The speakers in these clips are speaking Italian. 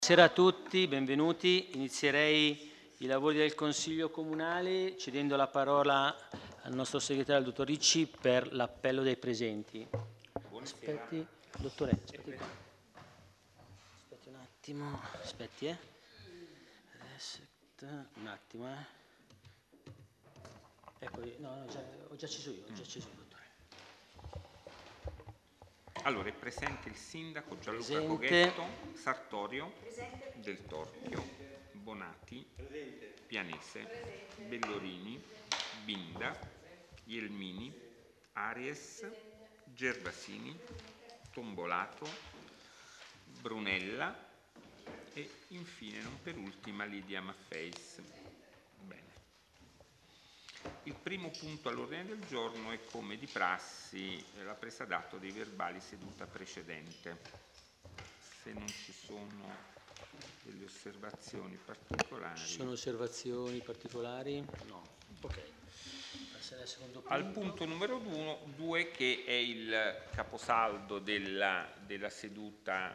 Buonasera a tutti, benvenuti. Inizierei i lavori del Consiglio Comunale cedendo la parola al nostro segretario, il dottor Ricci, per l'appello dei presenti. Buonasera. Aspetti, dottore, aspetti un attimo, aspetti, un attimo, Eccoli, no, ho già acceso io, dottore. Allora, è presente il sindaco Gianluca Presente. Coghetto, Sartorio, Del Torchio, Bonati, Pianese, Bellorini, Binda, Ielmini, Aries, Gervasini, Tombolato, Brunella e infine, non per ultima, Lidia Maffeis. Bene. Il primo punto all'ordine del giorno è, come di prassi, la presa d'atto dei verbali seduta precedente. Se non ci sono delle osservazioni particolari. Ci sono osservazioni particolari? No. Ok. Passerei al secondo punto. Al punto numero 2, che è il caposaldo della seduta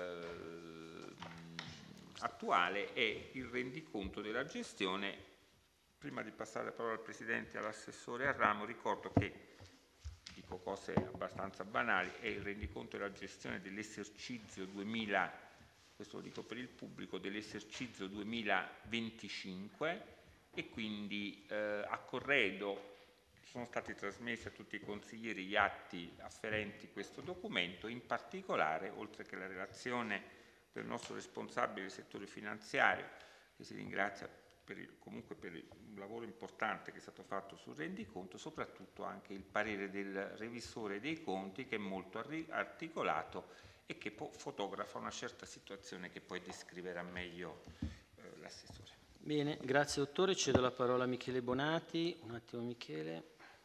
attuale, è il rendiconto della gestione. Prima di passare la parola al Presidente e all'assessore al ramo, ricordo che, dico cose abbastanza banali, è il rendiconto della gestione dell'esercizio 2000, questo lo dico per il pubblico, dell'esercizio 2025, e quindi a corredo sono stati trasmessi a tutti i consiglieri gli atti afferenti questo documento, in particolare, oltre che la relazione del nostro responsabile del settore finanziario, che si ringrazia comunque per il lavoro importante che è stato fatto sul rendiconto, soprattutto anche il parere del revisore dei conti, che è molto articolato e che fotografa una certa situazione che poi descriverà meglio l'assessore. Bene, grazie dottore. Cedo la parola a Michele Bonati. Un attimo Michele.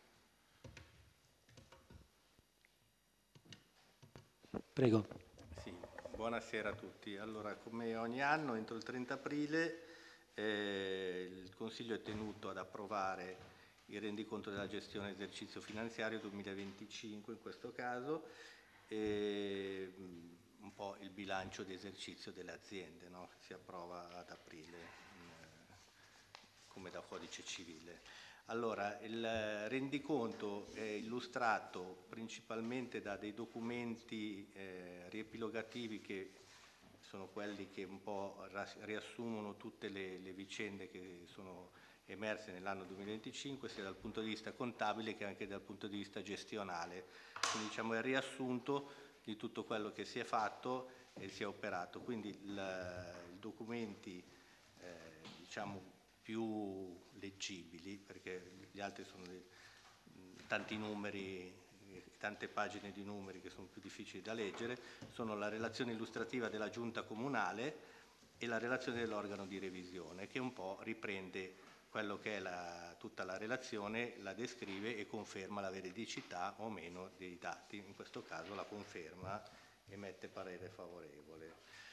Prego. Sì, buonasera a tutti. Allora, come ogni anno, entro il 30 aprile il Consiglio è tenuto ad approvare il rendiconto della gestione esercizio finanziario 2025, in questo caso, e un po' il bilancio di esercizio delle aziende, no? Si approva ad aprile come da codice civile. Allora, il rendiconto è illustrato principalmente da dei documenti riepilogativi, che sono quelli che un po' riassumono tutte le vicende che sono emerse nell'anno 2025, sia dal punto di vista contabile che anche dal punto di vista gestionale. Quindi, diciamo, è il riassunto di tutto quello che si è fatto e si è operato. Quindi i documenti diciamo più leggibili, perché gli altri sono tanti numeri, tante pagine di numeri che sono più difficili da leggere, sono la relazione illustrativa della Giunta Comunale e la relazione dell'organo di revisione, che un po' riprende quello che è tutta la relazione, la descrive e conferma la veridicità o meno dei dati. In questo caso la conferma, emette parere favorevole.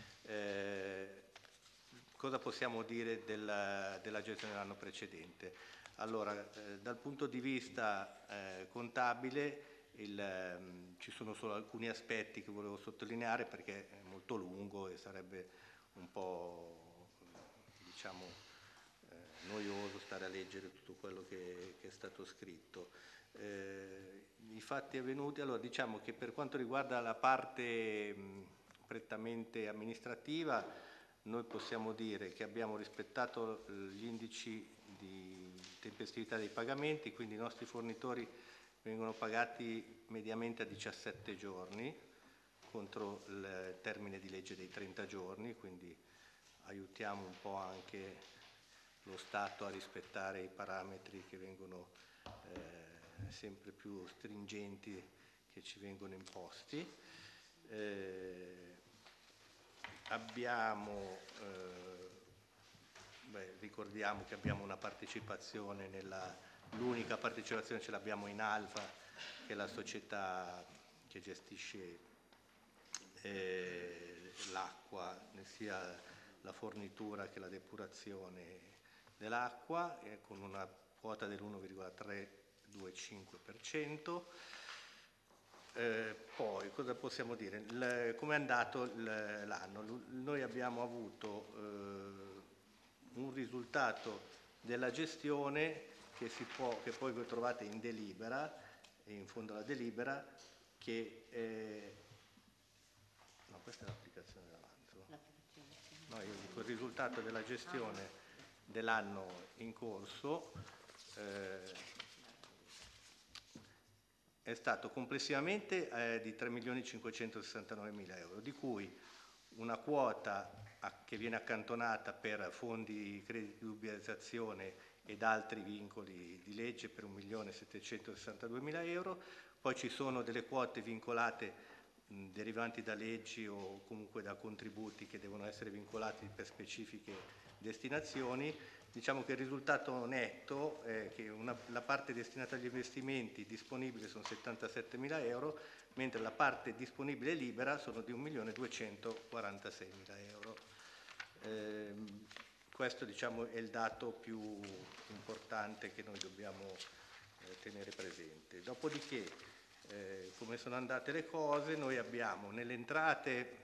Cosa possiamo dire della gestione dell'anno precedente? Allora, dal punto di vista contabile, ci sono solo alcuni aspetti che volevo sottolineare, perché è molto lungo e sarebbe un po', diciamo, noioso stare a leggere tutto quello che è stato scritto. I fatti avvenuti, allora, diciamo che per quanto riguarda la parte prettamente amministrativa, noi possiamo dire che abbiamo rispettato gli indici di tempestività dei pagamenti, quindi i nostri fornitori vengono pagati mediamente a 17 giorni contro il termine di legge dei 30 giorni, quindi aiutiamo un po' anche lo Stato a rispettare i parametri che vengono sempre più stringenti, che ci vengono imposti. Ricordiamo che abbiamo una partecipazione, l'unica partecipazione ce l'abbiamo in Alfa, che è la società che gestisce l'acqua, sia la fornitura che la depurazione dell'acqua, con una quota del 1,325%. Poi cosa possiamo dire? Come è andato l'anno? Noi abbiamo avuto un risultato della gestione che poi voi trovate in delibera, in fondo alla delibera, che no, questa è l'applicazione dell'avanzo. No, io dico il risultato della gestione dell'anno in corso è stato complessivamente di 3.569.000 euro, di cui una quota che viene accantonata per fondi crediti di mobilizzazione ed altri vincoli di legge per 1.762.000 euro, poi ci sono delle quote vincolate derivanti da leggi o comunque da contributi che devono essere vincolati per specifiche destinazioni. Diciamo che il risultato netto è che la parte destinata agli investimenti disponibile sono 77.000 euro, mentre la parte disponibile libera sono di 1.246.000 euro. Questo diciamo, è il dato più importante che noi dobbiamo tenere presente. Dopodiché, come sono andate le cose, noi abbiamo nelle entrate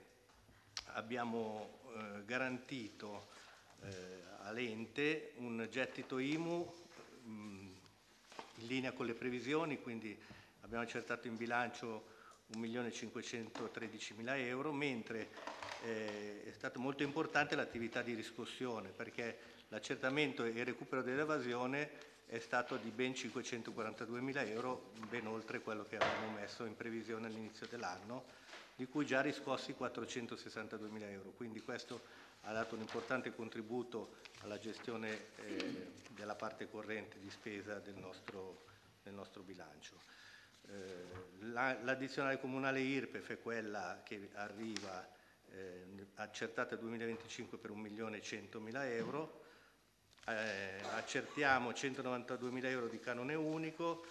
garantito all'ente un gettito IMU in linea con le previsioni, quindi abbiamo accertato in bilancio 1.513.000 euro, mentre è stato molto importante l'attività di riscossione, perché l'accertamento e il recupero dell'evasione è stato di ben 542.000 euro, ben oltre quello che avevamo messo in previsione all'inizio dell'anno, di cui già riscossi 462.000 euro. Quindi questo ha dato un importante contributo alla gestione della parte corrente di spesa del nostro bilancio. L'addizionale comunale IRPEF è quella che arriva accertata 2025 per 1.100.000 euro. Accertiamo 192.000 euro di canone unico.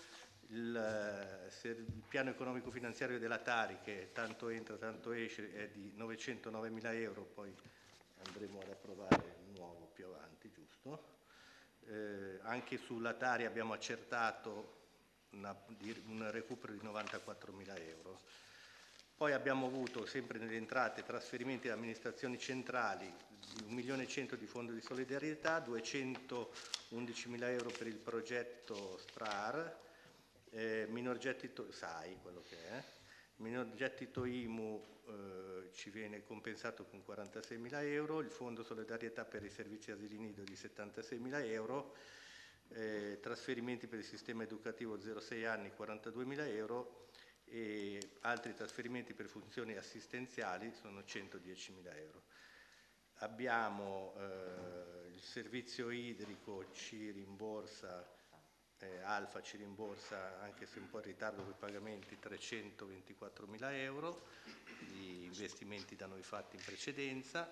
Il piano economico finanziario della Tari, che tanto entra tanto esce, è di 909.000 euro, poi andremo ad approvare il nuovo più avanti, giusto? Anche sulla Tari abbiamo accertato un recupero di 94.000 euro. Poi abbiamo avuto sempre nelle entrate trasferimenti da amministrazioni centrali di 1.100.000 di fondo di solidarietà, 211.000 euro per il progetto STRAR, minor gettito SAI, quello che è, minor gettito IMU ci viene compensato con 46.000 euro, il fondo solidarietà per i servizi asili nido di 76.000 euro, trasferimenti per il sistema educativo 0-6 anni 42.000 euro e altri trasferimenti per funzioni assistenziali sono 110.000 euro. Abbiamo il servizio idrico ci rimborsa, Alfa ci rimborsa, anche se un po' in ritardo con i pagamenti, 324.000 euro di investimenti da noi fatti in precedenza.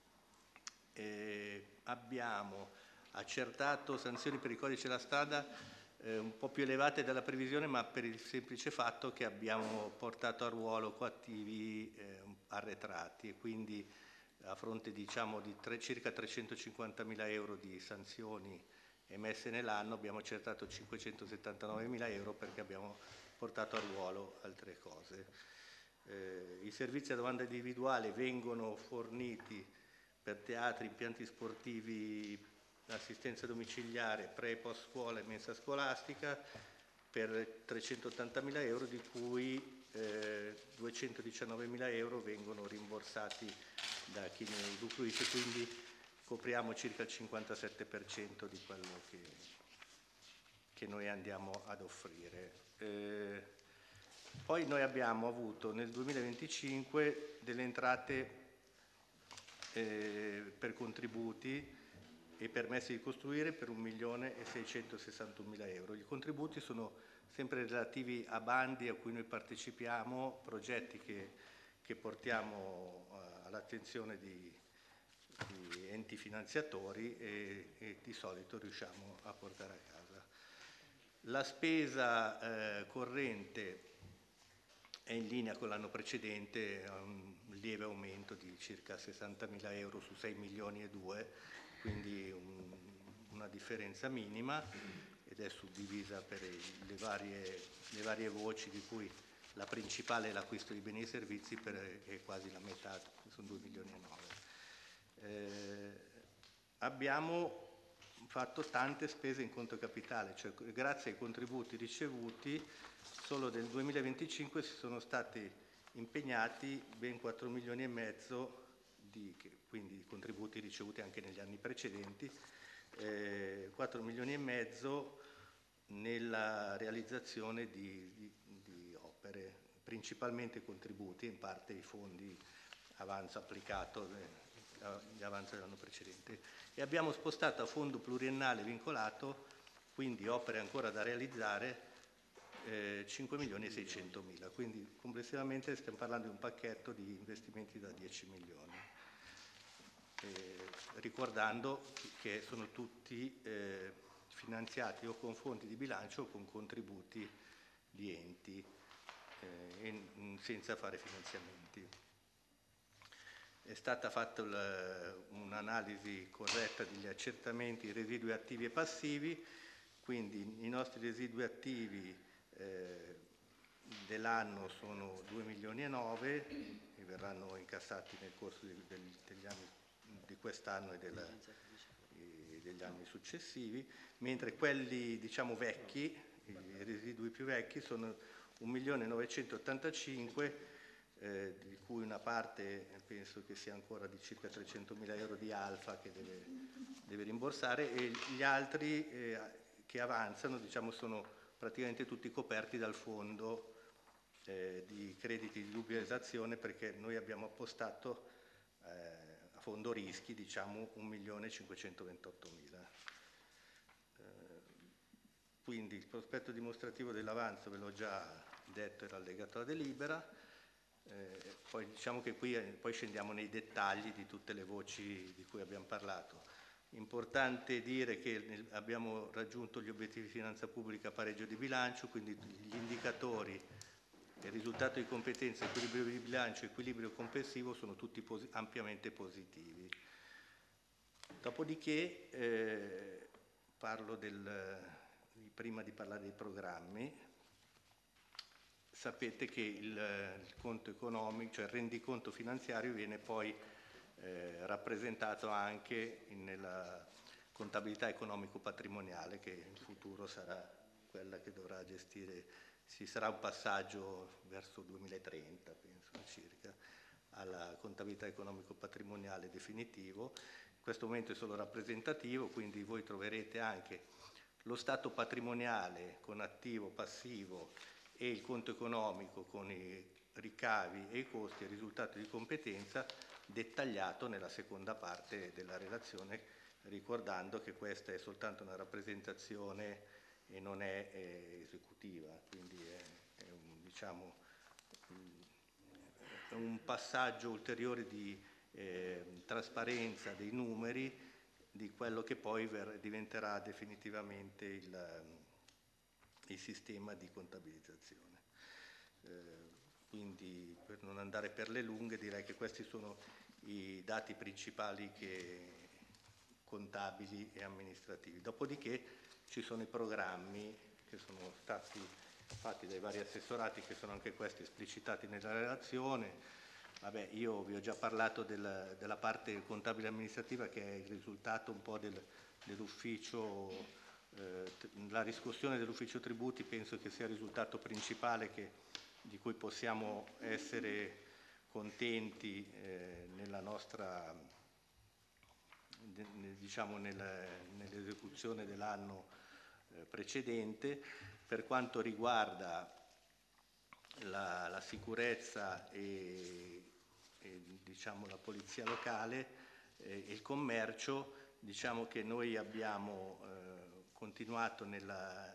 Abbiamo accertato sanzioni per il codice della strada un po' più elevate della previsione, ma per il semplice fatto che abbiamo portato a ruolo coattivi arretrati e quindi a fronte diciamo di circa 350.000 euro di sanzioni emesse nell'anno abbiamo accertato 579.000 euro perché abbiamo portato a ruolo altre cose. I servizi a domanda individuale vengono forniti per teatri, impianti sportivi, assistenza domiciliare, pre e post scuola e mensa scolastica per 380.000 euro, di cui 219.000 euro vengono rimborsati da chi ne usufruisce, quindi copriamo circa il 57% di quello che noi andiamo ad offrire. Poi noi abbiamo avuto nel 2025 delle entrate per contributi e permessi di costruire per 1.661.000 euro. I contributi sono sempre relativi a bandi a cui noi partecipiamo, progetti che portiamo all'attenzione di enti finanziatori e di solito riusciamo a portare a casa. La spesa corrente è in linea con l'anno precedente, ha un lieve aumento di circa 60.000 euro su 6 milioni e 2, quindi una differenza minima ed è suddivisa per le varie voci di cui la principale è l'acquisto di beni e servizi, che è quasi la metà, sono 2,9 milioni. Abbiamo fatto tante spese in conto capitale, cioè grazie ai contributi ricevuti solo nel 2025 si sono stati impegnati ben 4,5 milioni quindi contributi ricevuti anche negli anni precedenti, 4,5 milioni nella realizzazione di opere, principalmente contributi, in parte i fondi avanzo applicato, gli avanzi dell'anno precedente, e abbiamo spostato a fondo pluriennale vincolato, quindi opere ancora da realizzare, 5 milioni e 600 mila, quindi complessivamente stiamo parlando di un pacchetto di investimenti da 10 milioni. Ricordando che sono tutti finanziati o con fondi di bilancio o con contributi di enti, senza fare finanziamenti. È stata fatta un'analisi corretta degli accertamenti, residui attivi e passivi, quindi i nostri residui attivi dell'anno sono 2,9 milioni e verranno incassati nel corso degli anni di quest'anno e degli anni successivi, mentre quelli diciamo vecchi, i residui più vecchi, sono 1.985.000, di cui una parte penso che sia ancora di circa 300.000 euro di Alfa che deve rimborsare, e gli altri che avanzano diciamo sono praticamente tutti coperti dal fondo di crediti di dubbia esazione, perché noi abbiamo appostato a fondo rischi diciamo 1.528.000. Quindi il prospetto dimostrativo dell'avanzo ve l'ho già detto, era allegato alla delibera. Poi diciamo che qui poi scendiamo nei dettagli di tutte le voci di cui abbiamo parlato. Importante dire che abbiamo raggiunto gli obiettivi di finanza pubblica a pareggio di bilancio, quindi gli indicatori, il risultato di competenza, equilibrio di bilancio e equilibrio complessivo sono tutti ampiamente positivi. Dopodiché parlo prima di parlare dei programmi. Sapete che il conto economico, cioè il rendiconto finanziario, viene poi rappresentato anche nella contabilità economico-patrimoniale, che in futuro sarà quella che dovrà gestire, ci sarà un passaggio verso 2030, penso circa, alla contabilità economico-patrimoniale definitivo. In questo momento è solo rappresentativo, quindi voi troverete anche lo stato patrimoniale con attivo, passivo, e il conto economico con i ricavi e i costi e il risultato di competenza dettagliato nella seconda parte della relazione, ricordando che questa è soltanto una rappresentazione e non è esecutiva, quindi è un passaggio ulteriore di trasparenza dei numeri di quello che poi diventerà definitivamente il sistema di contabilizzazione. Quindi, per non andare per le lunghe, direi che questi sono i dati principali contabili e amministrativi. Dopodiché ci sono i programmi che sono stati fatti dai vari assessorati, che sono anche questi esplicitati nella relazione. Vabbè, io vi ho già parlato della parte contabile amministrativa, che è il risultato un po' dell'ufficio. La riscossione dell'ufficio tributi penso che sia il risultato principale di cui possiamo essere contenti nella nostra, diciamo, nell'esecuzione dell'anno precedente. Per quanto riguarda la sicurezza e diciamo la polizia locale e il commercio, diciamo che noi abbiamo continuato nel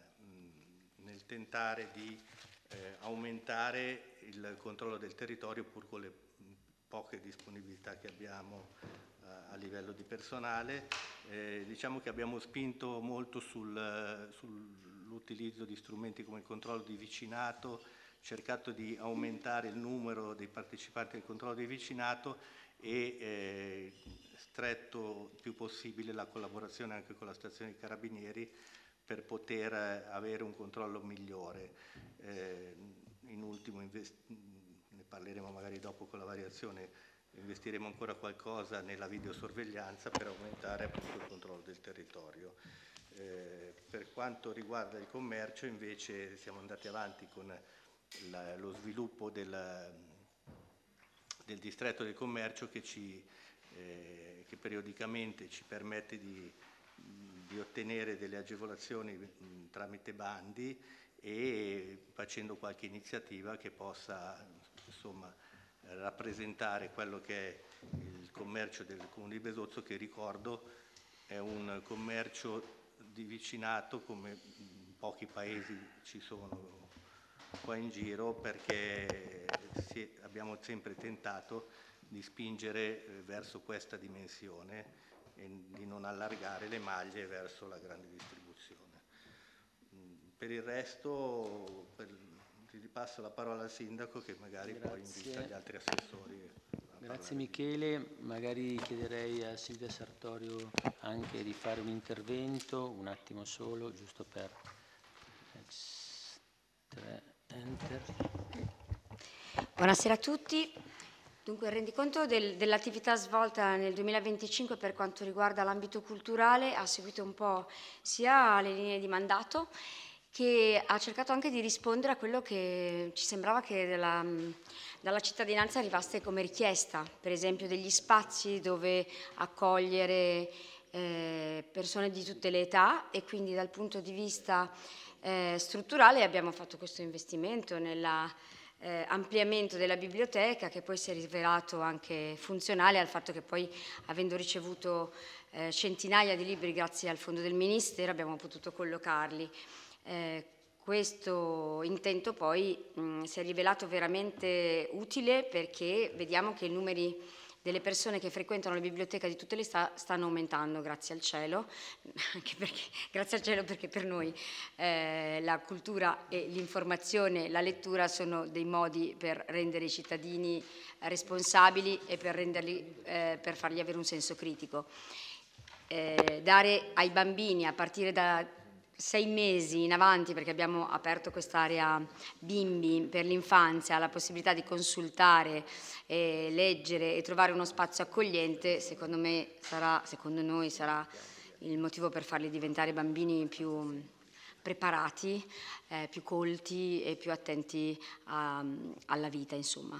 tentare di aumentare il controllo del territorio, pur con le poche disponibilità che abbiamo a livello di personale. Diciamo che abbiamo spinto molto sull'utilizzo di strumenti come il controllo di vicinato, cercato di aumentare il numero dei partecipanti al controllo di vicinato e stretto il più possibile la collaborazione anche con la stazione dei Carabinieri per poter avere un controllo migliore. in ultimo ne parleremo magari dopo con la variazione, investiremo ancora qualcosa nella videosorveglianza per aumentare appunto il controllo del territorio. Per quanto riguarda il commercio invece siamo andati avanti con lo sviluppo del distretto del commercio che periodicamente ci permette di ottenere delle agevolazioni tramite bandi e facendo qualche iniziativa che possa insomma rappresentare quello che è il commercio del Comune di Besozzo, che ricordo è un commercio di vicinato come pochi paesi ci sono qua in giro, perché abbiamo sempre tentato di spingere verso questa dimensione e di non allargare le maglie verso la grande distribuzione. Per il resto ripasso la parola al Sindaco, che magari poi invita gli altri assessori. Grazie Michele, magari chiederei a Silvia Sartorio anche di fare un intervento, un attimo solo, giusto per enter. Buonasera a tutti. Dunque il rendiconto dell'attività svolta nel 2025 per quanto riguarda l'ambito culturale ha seguito un po' sia le linee di mandato che ha cercato anche di rispondere a quello che ci sembrava che dalla cittadinanza arrivasse come richiesta, per esempio degli spazi dove accogliere persone di tutte le età, e quindi dal punto di vista strutturale abbiamo fatto questo investimento nell'ampliamento della biblioteca, che poi si è rivelato anche funzionale al fatto che poi, avendo ricevuto centinaia di libri grazie al fondo del Ministero, abbiamo potuto collocarli. Questo intento poi si è rivelato veramente utile, perché vediamo che i numeri delle persone che frequentano la biblioteca di tutte le età stanno aumentando, grazie al cielo, perché per noi la cultura e l'informazione, la lettura sono dei modi per rendere i cittadini responsabili e per fargli avere un senso critico. Dare ai bambini a partire da 6 mesi in avanti, perché abbiamo aperto quest'area bimbi per l'infanzia, la possibilità di consultare, leggere e trovare uno spazio accogliente, secondo noi sarà il motivo per farli diventare bambini più preparati, più colti e più attenti alla vita, insomma.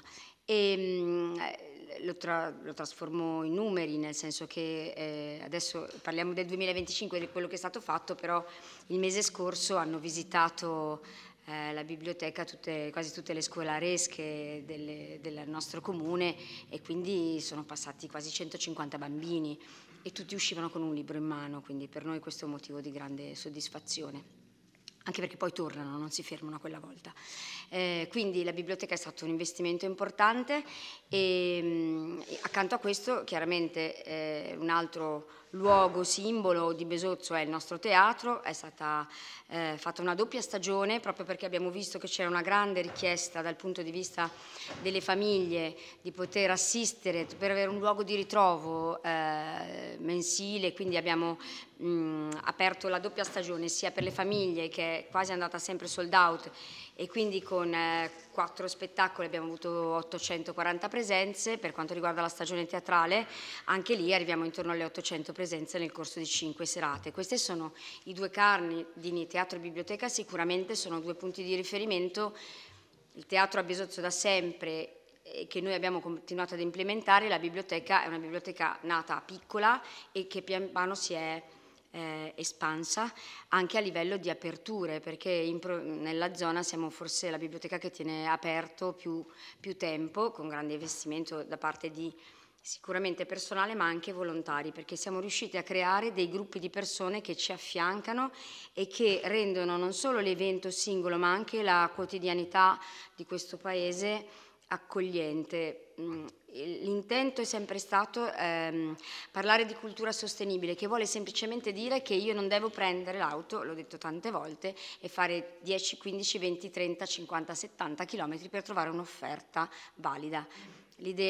Lo trasformo in numeri, nel senso che adesso parliamo del 2025, di quello che è stato fatto, però il mese scorso hanno visitato la biblioteca quasi tutte le scolaresche del nostro comune, e quindi sono passati quasi 150 bambini e tutti uscivano con un libro in mano, quindi per noi questo è un motivo di grande soddisfazione, anche perché poi tornano, non si fermano quella volta. Quindi la biblioteca è stato un investimento importante e accanto a questo chiaramente un altro luogo simbolo di Besozzo è il nostro teatro. È stata fatta una doppia stagione proprio perché abbiamo visto che c'era una grande richiesta dal punto di vista delle famiglie di poter assistere, per avere un luogo di ritrovo mensile, quindi abbiamo aperto la doppia stagione sia per le famiglie, che è quasi andata sempre sold out, e quindi con 4 spettacoli abbiamo avuto 840 presenze. Per quanto riguarda la stagione teatrale, anche lì arriviamo intorno alle 800 presenze nel corso di 5 serate. Queste sono i due cardini, teatro e biblioteca, sicuramente sono 2 punti di riferimento. Il teatro a Besozzo da sempre, che noi abbiamo continuato ad implementare. La biblioteca è una biblioteca nata piccola e che pian piano si è espansa anche a livello di aperture, perché nella zona siamo forse la biblioteca che tiene aperto più tempo, con grande investimento da parte di sicuramente personale ma anche volontari, perché siamo riusciti a creare dei gruppi di persone che ci affiancano e che rendono non solo l'evento singolo ma anche la quotidianità di questo paese accogliente. L'intento è sempre stato parlare di cultura sostenibile, che vuole semplicemente dire che io non devo prendere l'auto, l'ho detto tante volte, e fare 10, 15, 20, 30, 50, 70 chilometri per trovare un'offerta valida. L'idea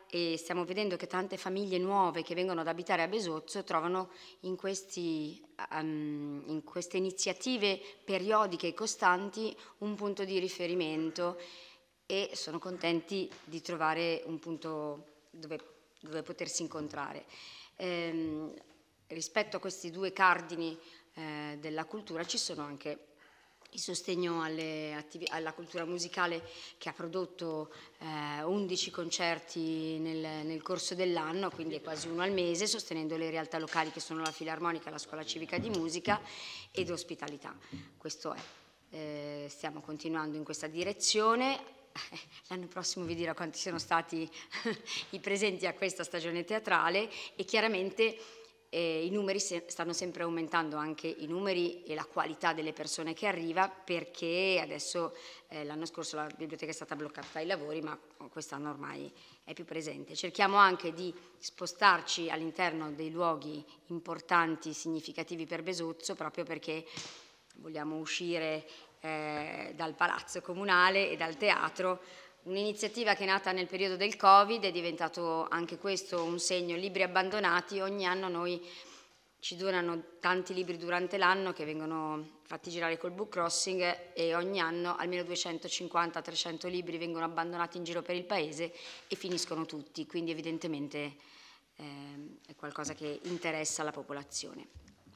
e stiamo vedendo che tante famiglie nuove che vengono ad abitare a Besozzo trovano in queste iniziative periodiche e costanti un punto di riferimento e sono contenti di trovare un punto dove potersi incontrare. Rispetto a questi due cardini della cultura ci sono anche il sostegno alla cultura musicale, che ha prodotto 11 concerti nel corso dell'anno, quindi è quasi uno al mese, sostenendo le realtà locali che sono la Filarmonica, la Scuola Civica di Musica ed Ospitalità. Questo è. Stiamo continuando in questa direzione. L'anno prossimo vi dirò quanti sono stati i presenti a questa stagione teatrale e chiaramente i numeri stanno sempre aumentando, anche i numeri e la qualità delle persone che arriva, perché adesso l'anno scorso la biblioteca è stata bloccata dai lavori, ma quest'anno ormai è più presente. Cerchiamo anche di spostarci all'interno dei luoghi importanti, significativi per Besozzo, proprio perché vogliamo uscire dal palazzo comunale e dal teatro. Un'iniziativa che è nata nel periodo del Covid, è diventato anche questo un segno, libri abbandonati. Ogni anno noi ci donano tanti libri durante l'anno che vengono fatti girare col book crossing e ogni anno almeno 250-300 libri vengono abbandonati in giro per il paese e finiscono tutti, quindi evidentemente è qualcosa che interessa la popolazione.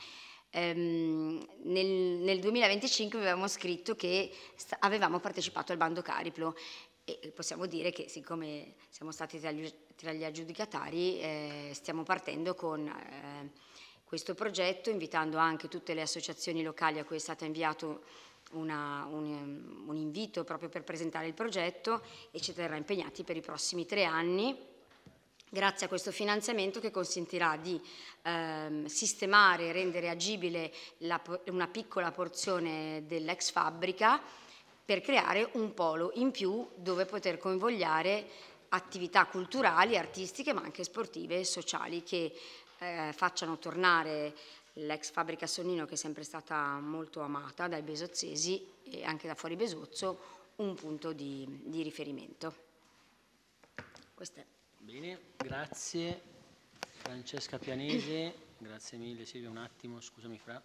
Nel 2025 avevamo scritto che avevamo partecipato al bando Cariplo e possiamo dire che, siccome siamo stati tra gli aggiudicatari, stiamo partendo con questo progetto, invitando anche tutte le associazioni locali a cui è stato inviato un invito proprio per presentare il progetto, e ci terrà impegnati per i prossimi 3 anni, grazie a questo finanziamento che consentirà di sistemare e rendere agibile una piccola porzione dell'ex fabbrica, per creare un polo in più dove poter convogliare attività culturali, artistiche, ma anche sportive e sociali che facciano tornare l'ex fabbrica Sonnino, che è sempre stata molto amata dai besozzesi e anche da fuori Besozzo, un punto di riferimento. Questo è. Bene, grazie Francesca Pianese, grazie mille Silvia, un attimo, scusami Fra.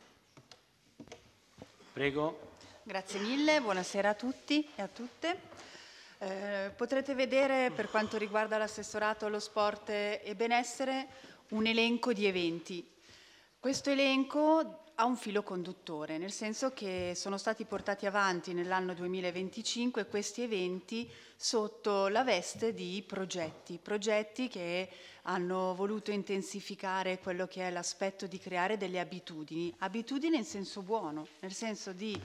Prego. Grazie mille, buonasera a tutti e a tutte. Potrete vedere, per quanto riguarda l'assessorato allo sport e benessere, un elenco di eventi. Questo elenco ha un filo conduttore, nel senso che sono stati portati avanti nell'anno 2025 questi eventi sotto la veste di progetti che hanno voluto intensificare quello che è l'aspetto di creare delle abitudini in senso buono, nel senso di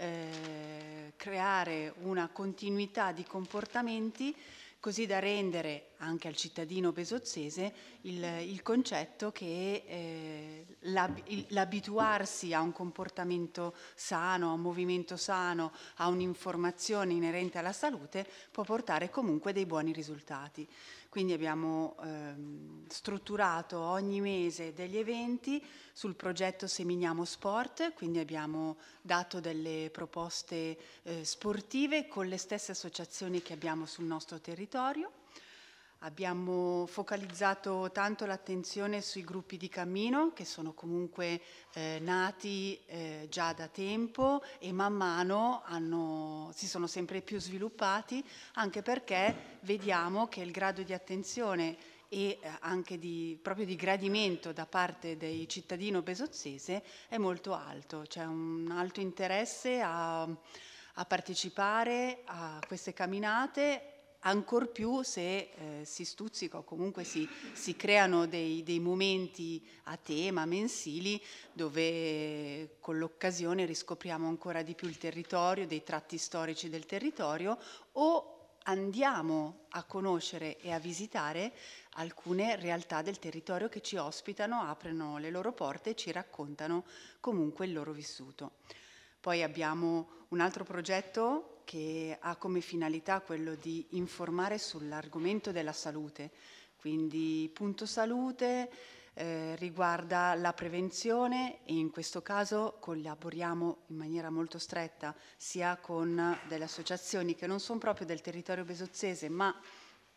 creare una continuità di comportamenti così da rendere anche al cittadino besozzese il concetto che l'abituarsi a un comportamento sano, a un movimento sano, a un'informazione inerente alla salute può portare comunque dei buoni risultati. Quindi abbiamo strutturato ogni mese degli eventi sul progetto Seminiamo Sport, quindi abbiamo dato delle proposte sportive con le stesse associazioni che abbiamo sul nostro territorio. Abbiamo focalizzato tanto l'attenzione sui gruppi di cammino, che sono comunque nati già da tempo e man mano si sono sempre più sviluppati, anche perché vediamo che il grado di attenzione e anche proprio di gradimento da parte dei cittadini besozzese è molto alto. C'è un alto interesse a partecipare a queste camminate, ancor più se si stuzzica o comunque si creano dei momenti a tema mensili dove con l'occasione riscopriamo ancora di più il territorio, dei tratti storici del territorio, o andiamo a conoscere e a visitare alcune realtà del territorio che ci ospitano, aprono le loro porte e ci raccontano comunque il loro vissuto. Poi abbiamo un altro progetto che ha come finalità quello di informare sull'argomento della salute, quindi Punto Salute riguarda la prevenzione e in questo caso collaboriamo in maniera molto stretta sia con delle associazioni che non sono proprio del territorio besozzese ma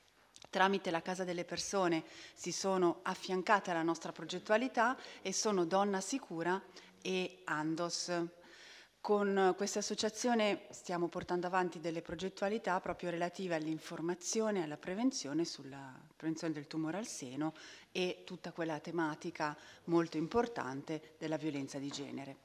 tramite la Casa delle Persone si sono affiancate alla nostra progettualità e sono Donna Sicura e Andos. Con questa associazione stiamo portando avanti delle progettualità proprio relative all'informazione e alla prevenzione sulla prevenzione del tumore al seno e tutta quella tematica molto importante della violenza di genere.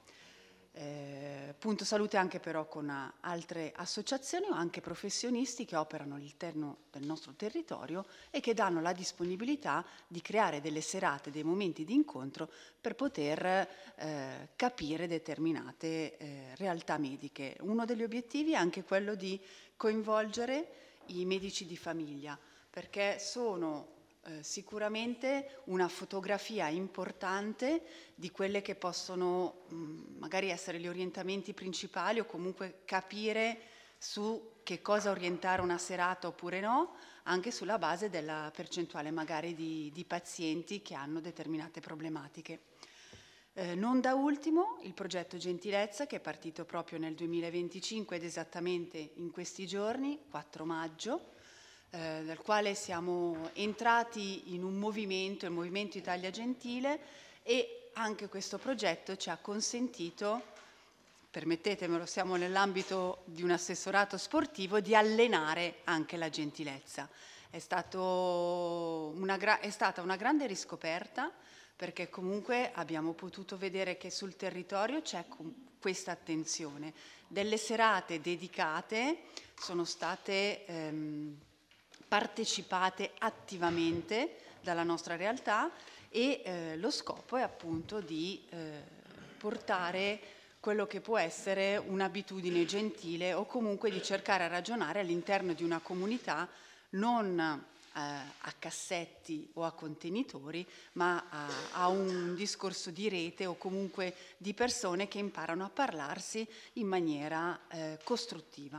Punto salute anche però con altre associazioni o anche professionisti che operano all'interno del nostro territorio e che danno la disponibilità di creare delle serate, dei momenti di incontro per poter capire determinate realtà mediche. Uno degli obiettivi è anche quello di coinvolgere i medici di famiglia, perché sono sicuramente una fotografia importante di quelle che possono magari essere gli orientamenti principali o comunque capire su che cosa orientare una serata oppure no, anche sulla base della percentuale magari di pazienti che hanno determinate problematiche. Non da ultimo il progetto Gentilezza, che è partito proprio nel 2025 ed esattamente in questi giorni, 4 maggio, dal quale siamo entrati in un movimento, il Movimento Italia Gentile, e anche questo progetto ci ha consentito, permettetemelo, siamo nell'ambito di un assessorato sportivo, di allenare anche la gentilezza. È stata una grande riscoperta, perché comunque abbiamo potuto vedere che sul territorio c'è questa attenzione. Delle serate dedicate sono state partecipate attivamente dalla nostra realtà e lo scopo è appunto di portare quello che può essere un'abitudine gentile o comunque di cercare a ragionare all'interno di una comunità non a cassetti o a contenitori, ma a un discorso di rete o comunque di persone che imparano a parlarsi in maniera costruttiva.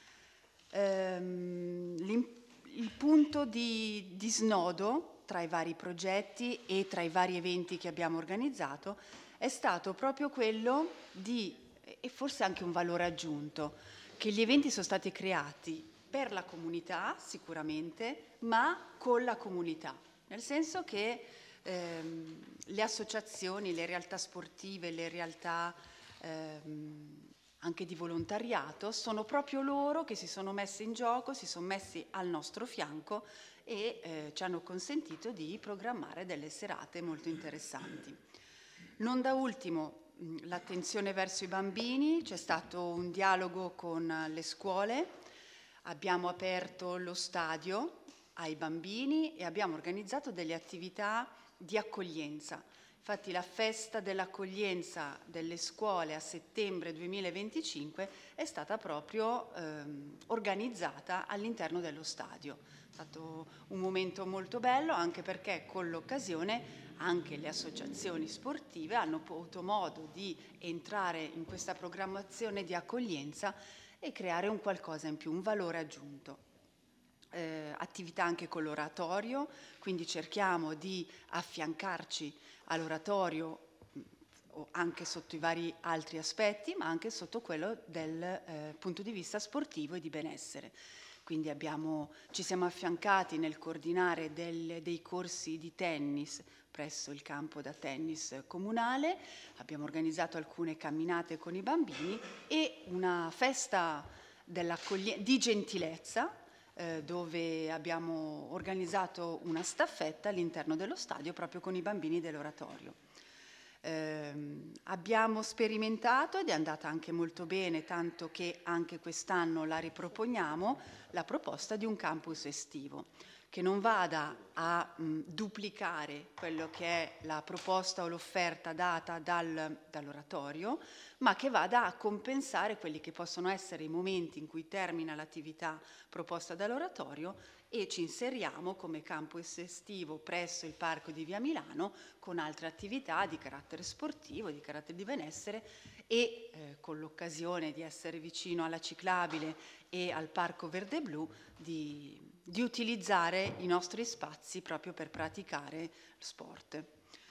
Il punto di snodo tra i vari progetti e tra i vari eventi che abbiamo organizzato è stato proprio quello di, e forse anche un valore aggiunto, che gli eventi sono stati creati per la comunità sicuramente, ma con la comunità, nel senso che le associazioni, le realtà sportive, le realtà anche di volontariato, sono proprio loro che si sono messi in gioco, si sono messi al nostro fianco e ci hanno consentito di programmare delle serate molto interessanti. Non da ultimo l'attenzione verso i bambini, c'è stato un dialogo con le scuole, abbiamo aperto lo stadio ai bambini e abbiamo organizzato delle attività di accoglienza. Infatti la festa dell'accoglienza delle scuole a settembre 2025 è stata proprio organizzata all'interno dello stadio. È stato un momento molto bello, anche perché con l'occasione anche le associazioni sportive hanno avuto modo di entrare in questa programmazione di accoglienza e creare un qualcosa in più, un valore aggiunto. Attività anche con l'oratorio, quindi cerchiamo di affiancarci all'oratorio anche sotto i vari altri aspetti, ma anche sotto quello del punto di vista sportivo e di benessere. Quindi ci siamo affiancati nel coordinare dei corsi di tennis presso il campo da tennis comunale, abbiamo organizzato alcune camminate con i bambini e una festa di gentilezza, dove abbiamo organizzato una staffetta all'interno dello stadio proprio con i bambini dell'oratorio. Abbiamo sperimentato ed è andata anche molto bene, tanto che anche quest'anno la riproponiamo, la proposta di un campus estivo che non vada a duplicare quello che è la proposta o l'offerta data dall'oratorio, ma che vada a compensare quelli che possono essere i momenti in cui termina l'attività proposta dall'oratorio e ci inseriamo come campus estivo presso il Parco di Via Milano con altre attività di carattere sportivo, di carattere di benessere e con l'occasione di essere vicino alla ciclabile e al Parco Verde Blu di utilizzare i nostri spazi proprio per praticare sport.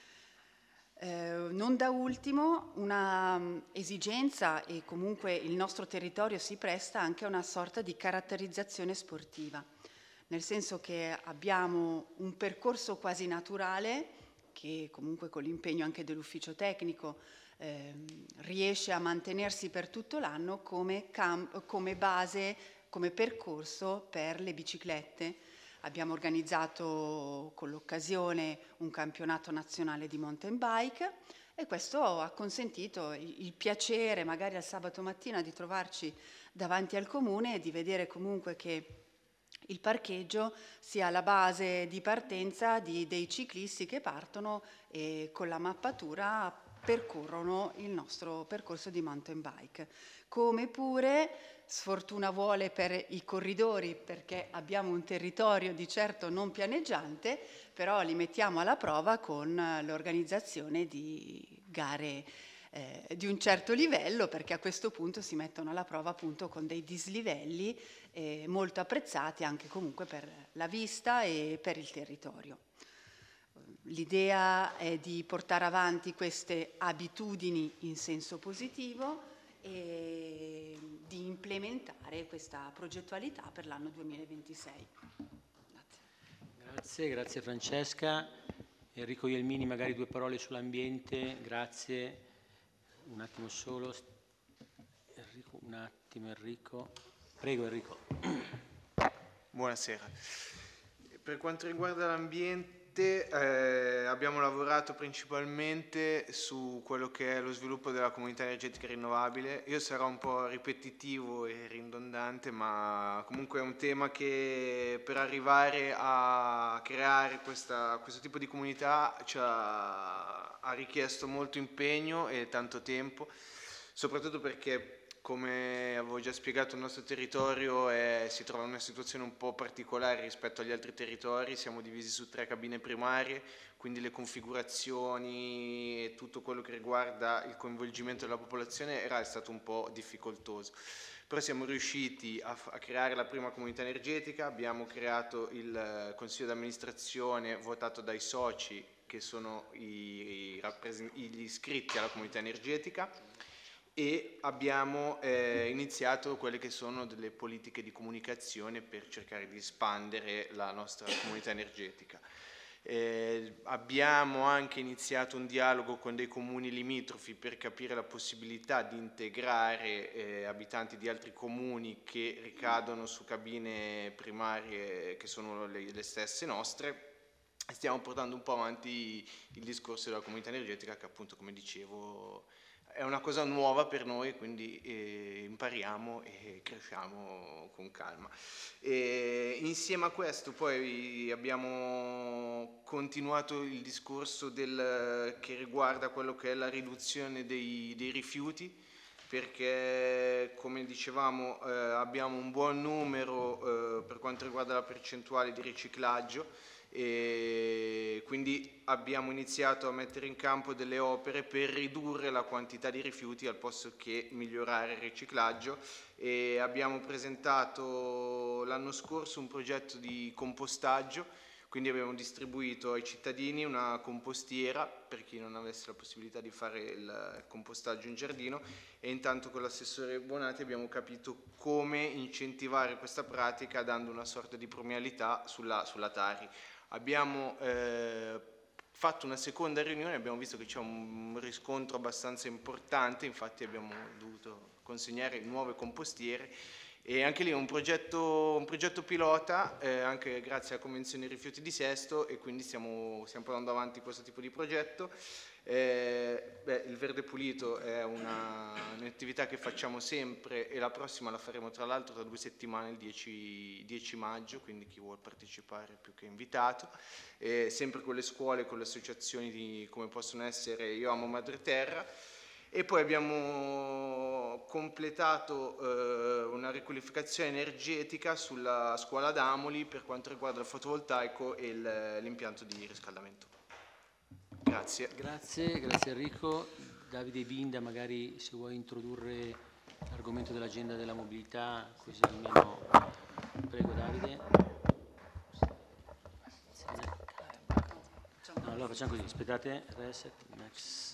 Non da ultimo una esigenza, e comunque il nostro territorio si presta anche a una sorta di caratterizzazione sportiva. nel senso che abbiamo un percorso quasi naturale che comunque con l'impegno anche dell'ufficio tecnico riesce a mantenersi per tutto l'anno come base, come percorso per le biciclette. Abbiamo organizzato con l'occasione un campionato nazionale di mountain bike e questo ha consentito il piacere magari al sabato mattina di trovarci davanti al comune e di vedere comunque che il parcheggio sia la base di partenza dei ciclisti che partono e con la mappatura percorrono il nostro percorso di mountain bike. Come pure, sfortuna vuole per i corridori, perché abbiamo un territorio di certo non pianeggiante, però li mettiamo alla prova con l'organizzazione di gare di un certo livello, perché a questo punto si mettono alla prova appunto con dei dislivelli molto apprezzati anche comunque per la vista e per il territorio. L'idea è di portare avanti queste abitudini in senso positivo e di implementare questa progettualità per l'anno 2026. Grazie Francesca. Enrico Ielmini, magari 2 parole sull'ambiente. Grazie. Un attimo solo. Enrico. Prego Enrico. Buonasera. Per quanto riguarda l'ambiente, abbiamo lavorato principalmente su quello che è lo sviluppo della comunità energetica rinnovabile. Io sarò un po' ripetitivo e ridondante, ma comunque è un tema che per arrivare a creare questo tipo di comunità ha richiesto molto impegno e tanto tempo, soprattutto perché, come avevo già spiegato, il nostro territorio si trova in una situazione un po' particolare rispetto agli altri territori. Siamo divisi su 3 cabine primarie, quindi le configurazioni e tutto quello che riguarda il coinvolgimento della popolazione è stato un po' difficoltoso. Però siamo riusciti a creare la prima comunità energetica, abbiamo creato il consiglio d'amministrazione votato dai soci, che sono gli iscritti alla comunità energetica, e abbiamo iniziato quelle che sono delle politiche di comunicazione per cercare di espandere la nostra comunità energetica. Abbiamo anche iniziato un dialogo con dei comuni limitrofi per capire la possibilità di integrare abitanti di altri comuni che ricadono su cabine primarie che sono le stesse nostre. Stiamo portando un po' avanti il discorso della comunità energetica, che appunto, come dicevo, è una cosa nuova per noi, quindi impariamo e cresciamo con calma. Insieme a questo poi abbiamo continuato il discorso che riguarda quello che è la riduzione dei rifiuti, perché, come dicevamo, abbiamo un buon numero per quanto riguarda la percentuale di riciclaggio, e quindi abbiamo iniziato a mettere in campo delle opere per ridurre la quantità di rifiuti al posto che migliorare il riciclaggio, e abbiamo presentato l'anno scorso un progetto di compostaggio. Quindi abbiamo distribuito ai cittadini una compostiera per chi non avesse la possibilità di fare il compostaggio in giardino, e intanto con l'assessore Bonati abbiamo capito come incentivare questa pratica dando una sorta di premialità sulla Tari. Abbiamo fatto una seconda riunione, abbiamo visto che c'è un riscontro abbastanza importante, infatti abbiamo dovuto consegnare nuove compostiere, e anche lì un progetto pilota, anche grazie alla Convenzione Rifiuti di Sesto, e quindi stiamo portando avanti questo tipo di progetto. Il Verde Pulito è un'attività che facciamo sempre, e la prossima la faremo tra l'altro tra 2 settimane, il 10 maggio, quindi chi vuole partecipare è più che invitato, sempre con le scuole, con le associazioni come possono essere Io Amo Madre Terra. E poi abbiamo completato una riqualificazione energetica sulla scuola d'Amoli per quanto riguarda il fotovoltaico e l'impianto di riscaldamento. Grazie. Grazie Enrico. Davide Binda, magari se vuoi introdurre l'argomento dell'agenda della mobilità, così almeno. Prego Davide. No, allora facciamo così, aspettate, reset, next.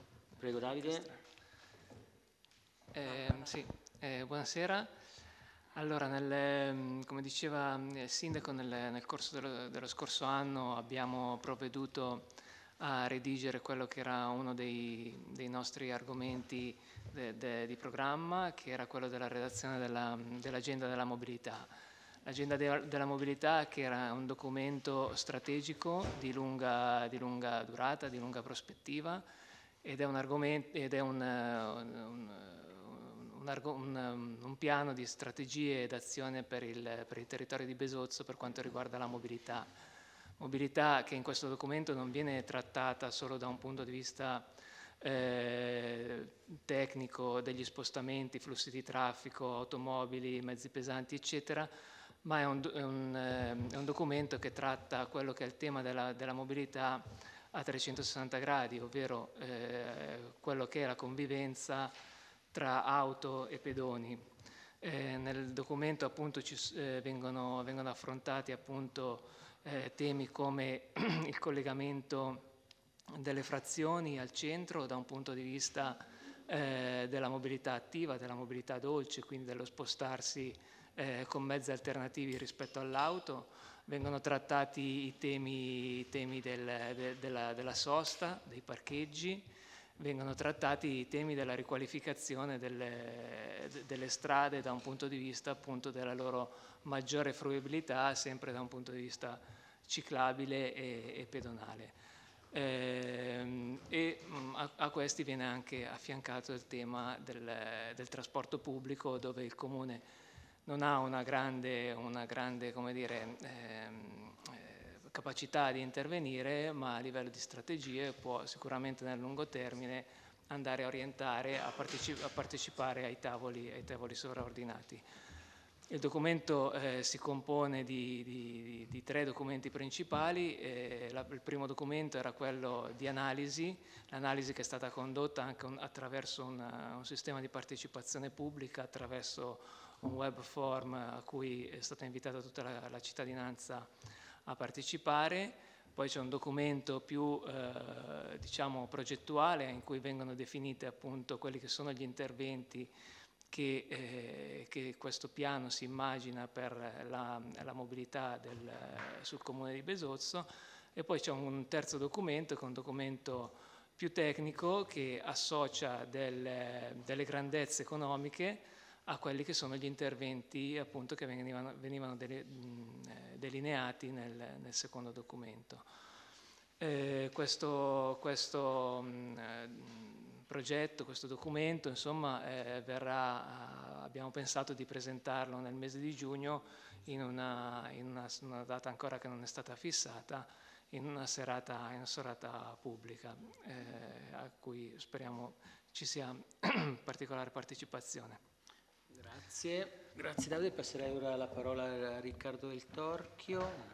Prego Davide. Sì, buonasera. Allora, come diceva il Sindaco, nel corso dello scorso anno abbiamo provveduto a redigere quello che era uno dei nostri argomenti di programma, che era quello della redazione dell'agenda della mobilità. L'agenda della mobilità, che era un documento strategico di lunga durata, di lunga prospettiva, ed è un argomento, ed è un piano di strategie ed azione per il territorio di Besozzo per quanto riguarda la mobilità. Mobilità che in questo documento non viene trattata solo da un punto di vista tecnico degli spostamenti, flussi di traffico, automobili, mezzi pesanti, eccetera, ma è un documento che tratta quello che è il tema della mobilità a 360 gradi, ovvero quello che è la convivenza tra auto e pedoni. Nel documento appunto vengono affrontati appunto temi come il collegamento delle frazioni al centro da un punto di vista della mobilità attiva, della mobilità dolce, quindi dello spostarsi con mezzi alternativi rispetto all'auto. Vengono trattati i temi della sosta, dei parcheggi, vengono trattati i temi della riqualificazione delle strade da un punto di vista appunto della loro maggiore fruibilità, sempre da un punto di vista ciclabile e pedonale. A questi viene anche affiancato il tema del trasporto pubblico, dove il Comune non ha una grande come dire, capacità di intervenire, ma a livello di strategie può sicuramente nel lungo termine andare a orientare, a partecipare ai tavoli sovraordinati. Il documento si compone di 3 documenti principali. Il primo documento era quello di analisi, l'analisi che è stata condotta anche attraverso un sistema di partecipazione pubblica, attraverso un web form a cui è stata invitata tutta la cittadinanza a partecipare. Poi c'è un documento più diciamo progettuale, in cui vengono definite appunto quelli che sono gli interventi che questo piano si immagina per la mobilità sul comune di Besozzo. E poi c'è un terzo documento, che è un documento più tecnico, che associa delle grandezze economiche a quelli che sono gli interventi appunto che venivano delineati nel secondo documento. Questo progetto, questo documento, insomma, abbiamo pensato di presentarlo nel mese di giugno in una data ancora che non è stata fissata, in una serata pubblica, a cui speriamo ci sia particolare partecipazione. Grazie Davide, passerei ora la parola a Riccardo Del Torchio.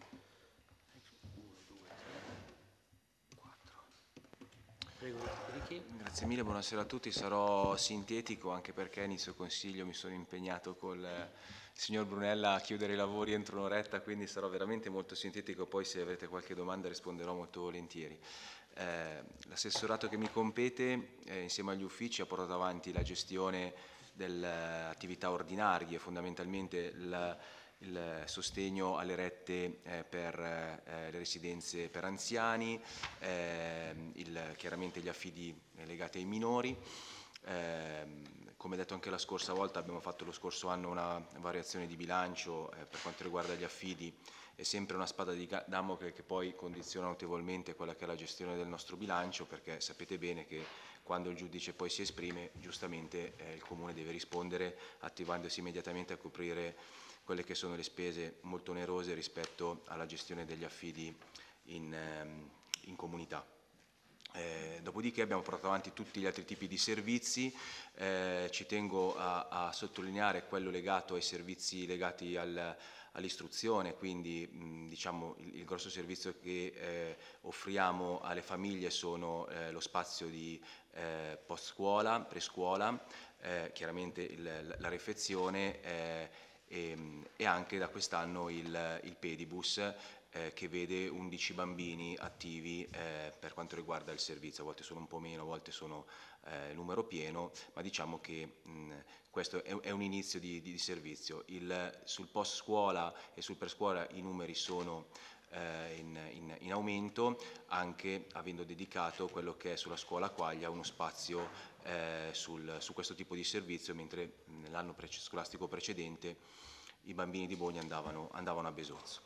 Grazie mille, buonasera a tutti. Sarò sintetico anche perché inizio consiglio, mi sono impegnato col signor Brunella a chiudere i lavori entro un'oretta, quindi sarò veramente molto sintetico, poi se avrete qualche domanda risponderò molto volentieri. L'assessorato che mi compete insieme agli uffici ha portato avanti la gestione delle attività ordinarie, fondamentalmente il sostegno alle rette per le residenze per anziani, chiaramente gli affidi legati ai minori. Come detto anche la scorsa volta, abbiamo fatto lo scorso anno una variazione di bilancio per quanto riguarda gli affidi. È sempre una spada di Damocle che poi condiziona notevolmente quella che è la gestione del nostro bilancio, perché sapete bene che quando il giudice poi si esprime, giustamente il Comune deve rispondere attivandosi immediatamente a coprire quelle che sono le spese molto onerose rispetto alla gestione degli affidi in comunità. Dopodiché abbiamo portato avanti tutti gli altri tipi di servizi. Ci tengo a sottolineare quello legato ai servizi legati all'istruzione, quindi diciamo il grosso servizio che offriamo alle famiglie sono lo spazio di post scuola, prescuola, chiaramente la refezione e anche da quest'anno il pedibus, che vede 11 bambini attivi per quanto riguarda il servizio. A volte sono un po' meno, a volte sono numero pieno, ma diciamo che questo è un inizio di servizio. Sul post scuola e sul prescuola i numeri sono in aumento, anche avendo dedicato quello che è sulla scuola Quaglia uno spazio su questo tipo di servizio, mentre nell'anno scolastico precedente i bambini di Bogna andavano a Besozzo.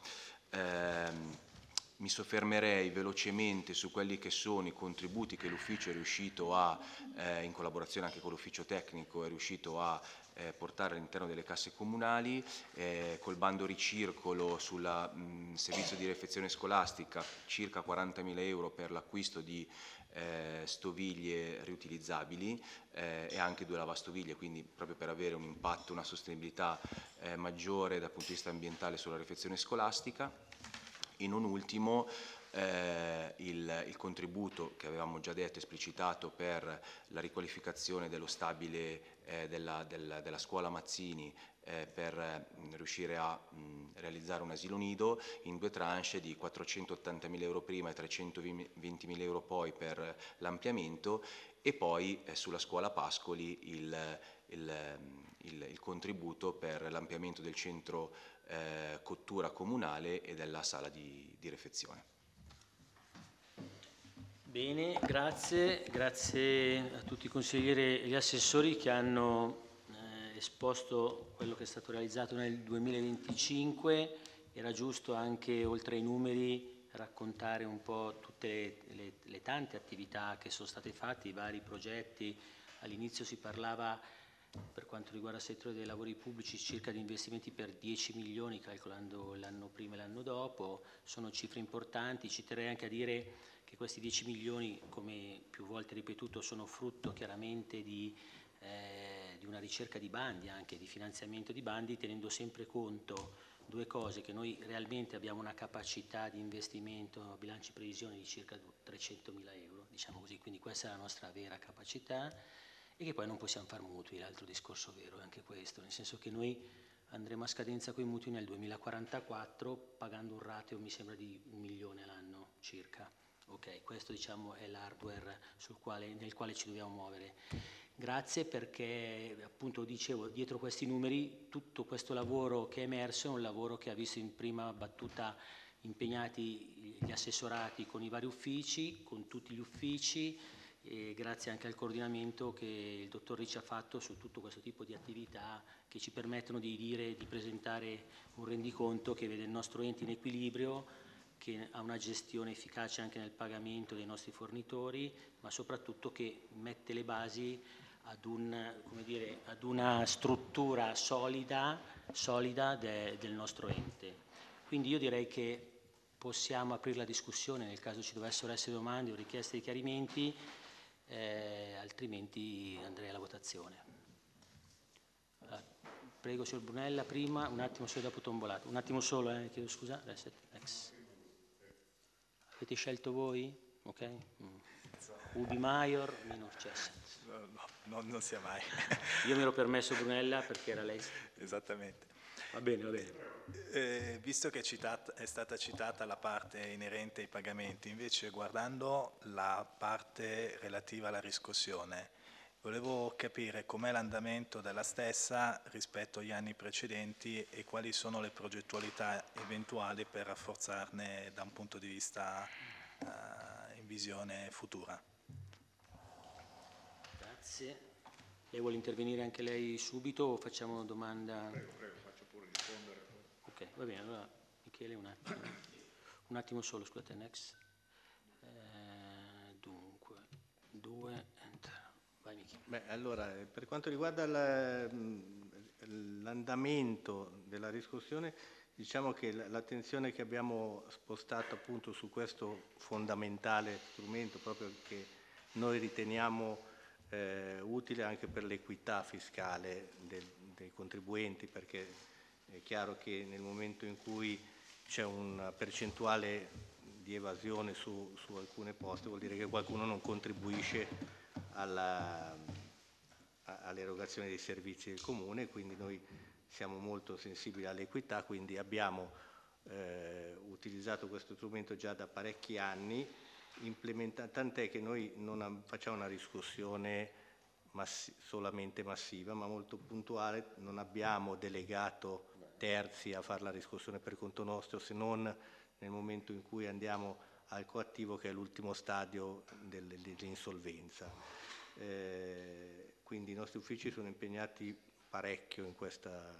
Mi soffermerei velocemente su quelli che sono i contributi che l'ufficio è riuscito in collaborazione anche con l'ufficio tecnico, è riuscito a portare all'interno delle casse comunali. Col bando ricircolo sul servizio di refezione scolastica circa 40.000 euro per l'acquisto di stoviglie riutilizzabili e anche 2 lavastoviglie, quindi proprio per avere un impatto, una sostenibilità maggiore dal punto di vista ambientale sulla refezione scolastica. E non ultimo il contributo che avevamo già detto, esplicitato, per la riqualificazione dello stabile della scuola Mazzini per riuscire a realizzare un asilo nido in 2 tranche di 480.000 euro prima e 320.000 euro poi per l'ampliamento, e poi sulla scuola Pascoli il contributo per l'ampliamento del centro cottura comunale e della sala di refezione. Bene, grazie a tutti i consiglieri e gli assessori che hanno esposto quello che è stato realizzato nel 2025. Era giusto anche, oltre ai numeri, raccontare un po' tutte le tante attività che sono state fatte, i vari progetti. All'inizio si parlava, per quanto riguarda il settore dei lavori pubblici, circa di investimenti per 10 milioni, calcolando l'anno prima e l'anno dopo. Sono cifre importanti. Ci terrei anche a dire che questi 10 milioni, come più volte ripetuto, sono frutto chiaramente di una ricerca di bandi, anche di finanziamento di bandi, tenendo sempre conto 2 cose: che noi realmente abbiamo una capacità di investimento a bilanci previsione di circa 300.000 euro, diciamo così, quindi questa è la nostra vera capacità, e che poi non possiamo far mutui. L'altro discorso vero è anche questo, nel senso che noi andremo a scadenza con i mutui nel 2044 pagando un rateo, mi sembra, di 1 milione all'anno circa. Ok, questo diciamo è l'hardware nel quale ci dobbiamo muovere. Grazie, perché appunto dicevo, dietro questi numeri tutto questo lavoro che è emerso è un lavoro che ha visto in prima battuta impegnati gli assessorati con i vari uffici, con tutti gli uffici, e grazie anche al coordinamento che il dottor Ricci ha fatto su tutto questo tipo di attività che ci permettono di presentare un rendiconto che vede il nostro ente in equilibrio, che ha una gestione efficace anche nel pagamento dei nostri fornitori, ma soprattutto che mette le basi ad una struttura solida del nostro ente. Quindi io direi che possiamo aprire la discussione nel caso ci dovessero essere domande o richieste di chiarimenti, altrimenti andrei alla votazione. Prego, signor Brunella, prima, un attimo solo, dopo Tombolato. Un attimo solo, chiedo scusa. Next. Avete scelto voi? Ok? Ubi Maior, minor Cessat. No, non sia mai. Io mi ero permesso Brunella perché era lei. Esattamente. Va bene. Visto che è stata citata la parte inerente ai pagamenti, invece guardando la parte relativa alla riscossione, volevo capire com'è l'andamento della stessa rispetto agli anni precedenti e quali sono le progettualità eventuali per rafforzarne da un punto di vista in visione futura. Grazie. Lei vuole intervenire anche lei subito o facciamo domanda? Prego, faccio pure rispondere. Ok, va bene, allora Michele un attimo solo, scusate, next. Dunque, 2, enter. Vai Michele. Beh, allora, per quanto riguarda l'andamento della riscossione, diciamo che l'attenzione che abbiamo spostato appunto su questo fondamentale strumento, proprio che noi riteniamo utile anche per l'equità fiscale dei contribuenti, perché è chiaro che nel momento in cui c'è una percentuale di evasione su alcune poste vuol dire che qualcuno non contribuisce all'erogazione dei servizi del comune, quindi noi siamo molto sensibili all'equità, quindi abbiamo utilizzato questo strumento già da parecchi anni, tant'è che noi non facciamo una riscossione solamente massiva, ma molto puntuale. Non abbiamo delegato terzi a fare la riscossione per conto nostro, se non nel momento in cui andiamo al coattivo, che è l'ultimo stadio dell'insolvenza. Quindi i nostri uffici sono impegnati parecchio in questa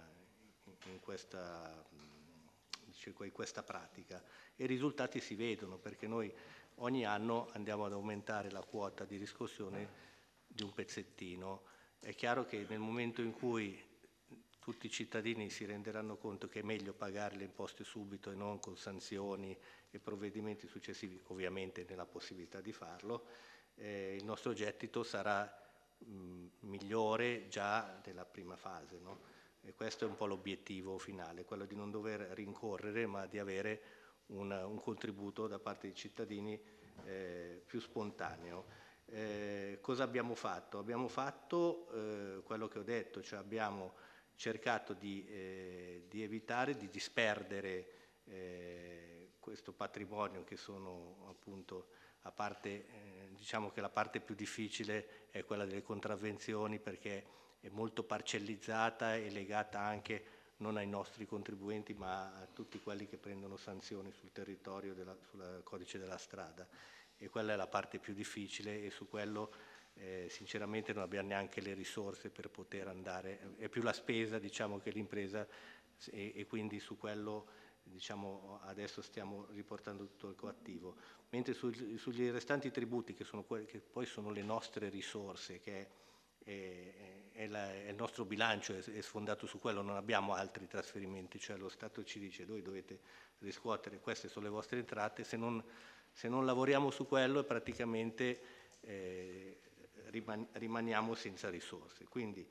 pratica, e i risultati si vedono, perché noi ogni anno andiamo ad aumentare la quota di riscossione di un pezzettino. È chiaro che nel momento in cui tutti i cittadini si renderanno conto che è meglio pagare le imposte subito e non con sanzioni e provvedimenti successivi, ovviamente nella possibilità di farlo, il nostro gettito sarà migliore già nella prima fase, no? E questo è un po' l'obiettivo finale, quello di non dover rincorrere, ma di avere un contributo da parte dei cittadini più spontaneo. Cosa abbiamo fatto? Abbiamo fatto quello che ho detto, cioè abbiamo cercato di evitare di disperdere questo patrimonio, che sono appunto, a parte, diciamo che la parte più difficile è quella delle contravvenzioni, perché è molto parcellizzata e legata anche non ai nostri contribuenti, ma a tutti quelli che prendono sanzioni sul territorio, sul codice della strada, e quella è la parte più difficile, e su quello sinceramente non abbiamo neanche le risorse per poter andare, è più la spesa, diciamo, che l'impresa, e quindi su quello, diciamo, adesso stiamo riportando tutto il coattivo, mentre sugli restanti tributi, che sono quelli che poi sono le nostre risorse, che è il nostro bilancio, è sfondato su quello, non abbiamo altri trasferimenti, cioè lo Stato ci dice: voi dovete riscuotere, queste sono le vostre entrate, se non lavoriamo su quello praticamente rimaniamo senza risorse. Quindi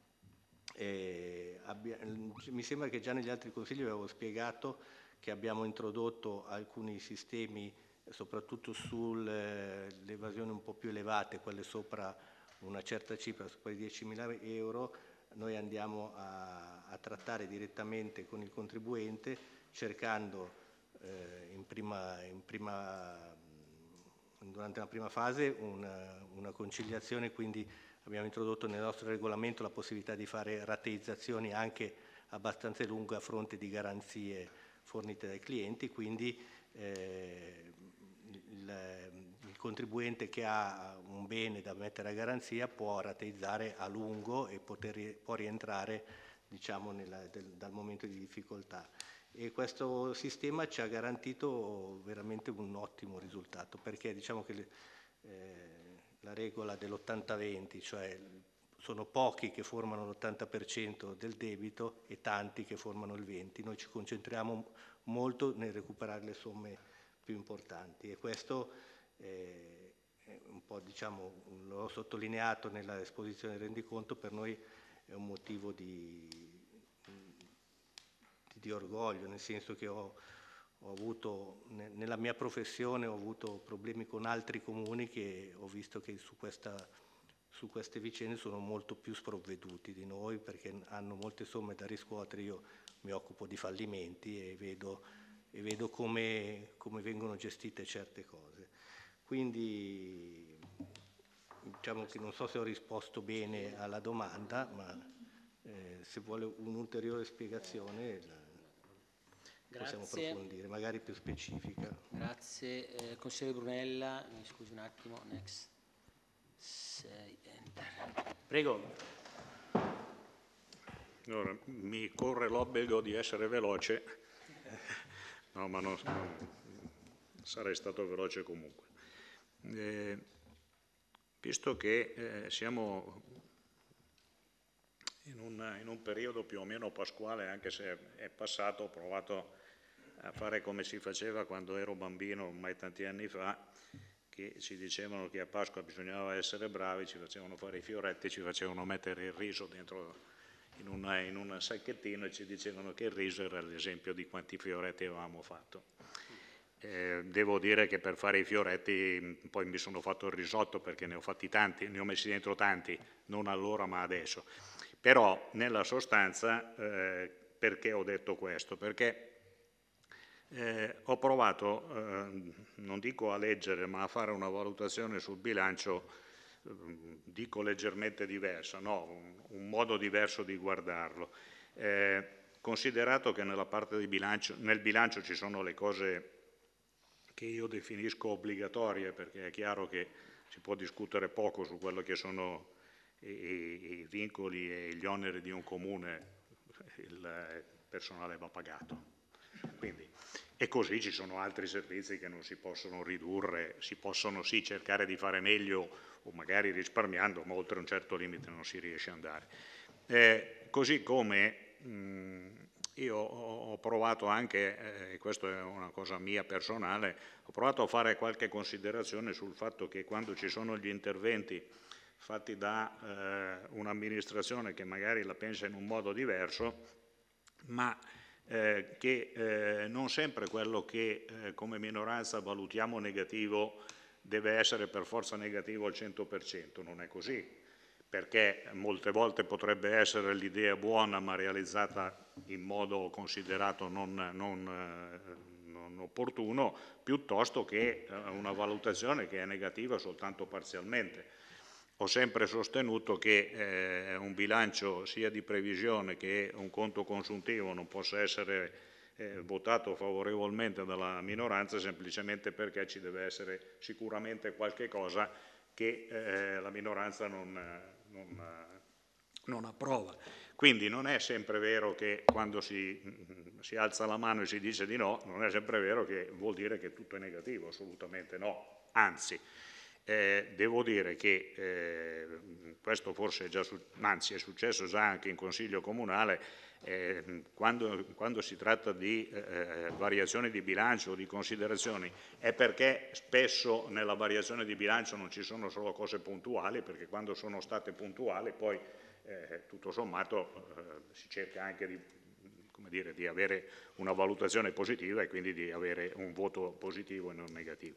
mi sembra che già negli altri consigli avevo spiegato che abbiamo introdotto alcuni sistemi, soprattutto sulle evasioni un po' più elevate, quelle sopra una certa cifra, sopra i 10.000 euro, noi andiamo a trattare direttamente con il contribuente, cercando durante la prima fase una conciliazione. Quindi abbiamo introdotto nel nostro regolamento la possibilità di fare rateizzazioni anche abbastanza lunghe a fronte di garanzie fornite dai clienti, quindi il contribuente che ha un bene da mettere a garanzia può rateizzare a lungo e può rientrare, diciamo, dal momento di difficoltà. E questo sistema ci ha garantito veramente un ottimo risultato, perché diciamo che la regola dell'80-20, cioè sono pochi che formano l'80% del debito e tanti che formano il 20%. Noi ci concentriamo molto nel recuperare le somme più importanti, e questo un po', diciamo, l'ho sottolineato nella esposizione del rendiconto, per noi è un motivo di orgoglio, nel senso che ho avuto, nella mia professione ho avuto problemi con altri comuni che ho visto che su queste vicende sono molto più sprovveduti di noi, perché hanno molte somme da riscuotere. Io mi occupo di fallimenti e vedo come vengono gestite certe cose. Quindi diciamo che non so se ho risposto bene alla domanda, ma se vuole un'ulteriore spiegazione possiamo approfondire, magari più specifica. Grazie. Consigliere Brunella, mi scusi un attimo, next. Enter. Prego. Allora, mi corre l'obbligo di essere veloce, no, ma non sarei stato veloce comunque. Visto che siamo in un periodo più o meno pasquale, anche se è passato, ho provato a fare come si faceva quando ero bambino, ormai tanti anni fa, che ci dicevano che a Pasqua bisognava essere bravi, ci facevano fare i fioretti, ci facevano mettere il riso dentro in un sacchettino e ci dicevano che il riso era l'esempio di quanti fioretti avevamo fatto. Devo dire che per fare i fioretti poi mi sono fatto il risotto, perché ne ho fatti tanti, ne ho messi dentro tanti, non allora ma adesso. Però nella sostanza, perché ho detto questo? Perché Ho provato, non dico a leggere, ma a fare una valutazione sul bilancio, dico leggermente diversa, no, un modo diverso di guardarlo. Considerato che nella parte di bilancio, nel bilancio ci sono le cose che io definisco obbligatorie, perché è chiaro che si può discutere poco su quello che sono i vincoli e gli oneri di un comune, il personale va pagato. Quindi, e così ci sono altri servizi che non si possono ridurre, si possono sì cercare di fare meglio o magari risparmiando, ma oltre un certo limite non si riesce ad andare. Così come io ho provato anche, e questa è una cosa mia personale, ho provato a fare qualche considerazione sul fatto che quando ci sono gli interventi fatti da un'amministrazione che magari la pensa in un modo diverso, ma che non sempre quello che come minoranza valutiamo negativo deve essere per forza negativo al 100%, non è così, perché molte volte potrebbe essere l'idea buona ma realizzata in modo considerato non opportuno, piuttosto che una valutazione che è negativa soltanto parzialmente. Ho sempre sostenuto che un bilancio sia di previsione che un conto consuntivo non possa essere votato favorevolmente dalla minoranza semplicemente perché ci deve essere sicuramente qualche cosa che la minoranza non approva. Quindi non è sempre vero che quando si alza la mano e si dice di no, non è sempre vero che vuol dire che tutto è negativo, assolutamente no, anzi. Devo dire che questo forse è già anzi è successo già anche in Consiglio Comunale, quando si tratta di variazioni di bilancio o di considerazioni, è perché spesso nella variazione di bilancio non ci sono solo cose puntuali, perché quando sono state puntuali poi tutto sommato si cerca anche di avere una valutazione positiva e quindi di avere un voto positivo e non negativo.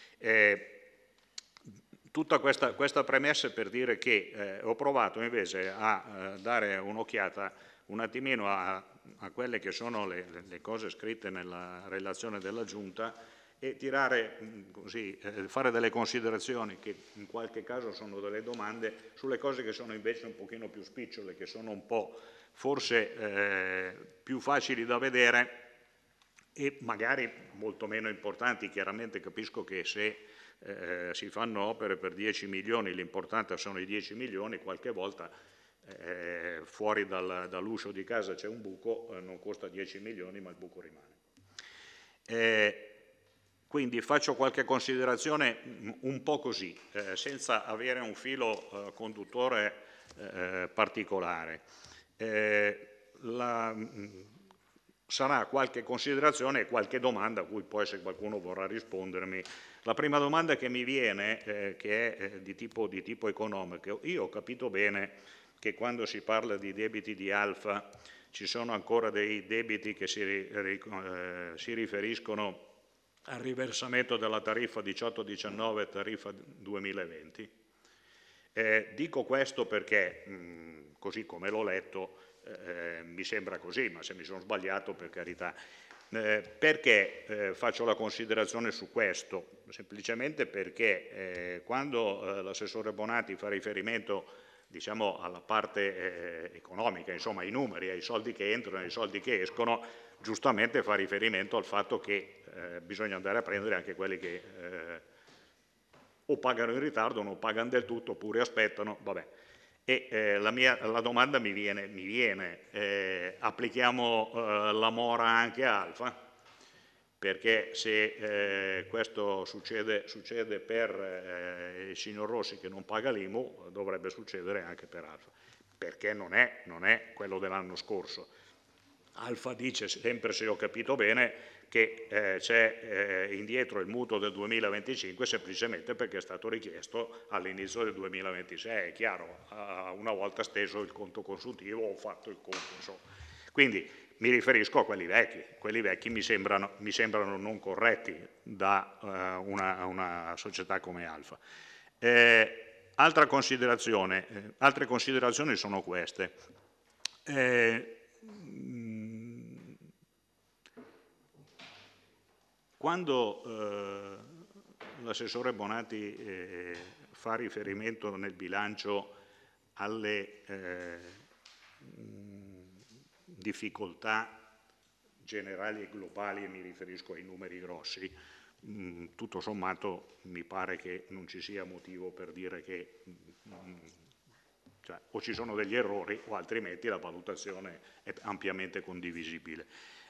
Tutta questa premessa per dire che ho provato invece a dare un'occhiata un attimino a quelle che sono le cose scritte nella relazione della Giunta e fare delle considerazioni che in qualche caso sono delle domande sulle cose che sono invece un pochino più spicciole, che sono un po' forse più facili da vedere e magari molto meno importanti. Chiaramente capisco che se si fanno opere per 10 milioni, l'importante sono i 10 milioni, qualche volta fuori dall'uscio di casa c'è un buco, non costa 10 milioni ma il buco rimane. Quindi faccio qualche considerazione un po' così, senza avere un filo conduttore particolare. Sarà qualche considerazione e qualche domanda a cui poi se qualcuno vorrà rispondermi. La prima domanda che mi viene, che è di tipo economico, io ho capito bene che quando si parla di debiti di Alfa ci sono ancora dei debiti che si riferiscono al riversamento della tariffa 18-19 e tariffa 2020. Dico questo perché, così come l'ho letto, mi sembra così, ma se mi sono sbagliato per carità. Perché faccio la considerazione su questo? Semplicemente perché quando l'assessore Bonatti fa riferimento diciamo alla parte economica, insomma ai numeri, ai soldi che entrano, ai soldi che escono, giustamente fa riferimento al fatto che bisogna andare a prendere anche quelli che o pagano in ritardo, non pagano del tutto, oppure aspettano, vabbè. E la domanda mi viene applichiamo la mora anche a Alfa? Perché se questo succede per il signor Rossi che non paga l'IMU, dovrebbe succedere anche per Alfa, perché non è quello dell'anno scorso. Alfa dice, sempre se ho capito bene, che c'è indietro il mutuo del 2025 semplicemente perché è stato richiesto all'inizio del 2026, è chiaro, una volta steso il conto consuntivo o fatto il conto, insomma. Quindi mi riferisco a quelli vecchi mi sembrano non corretti da una società come Alfa. Altre considerazioni sono queste. Quando l'assessore Bonatti fa riferimento nel bilancio alle difficoltà generali e globali, e mi riferisco ai numeri grossi, tutto sommato mi pare che non ci sia motivo per dire che cioè, o ci sono degli errori o altrimenti la valutazione è ampiamente condivisibile.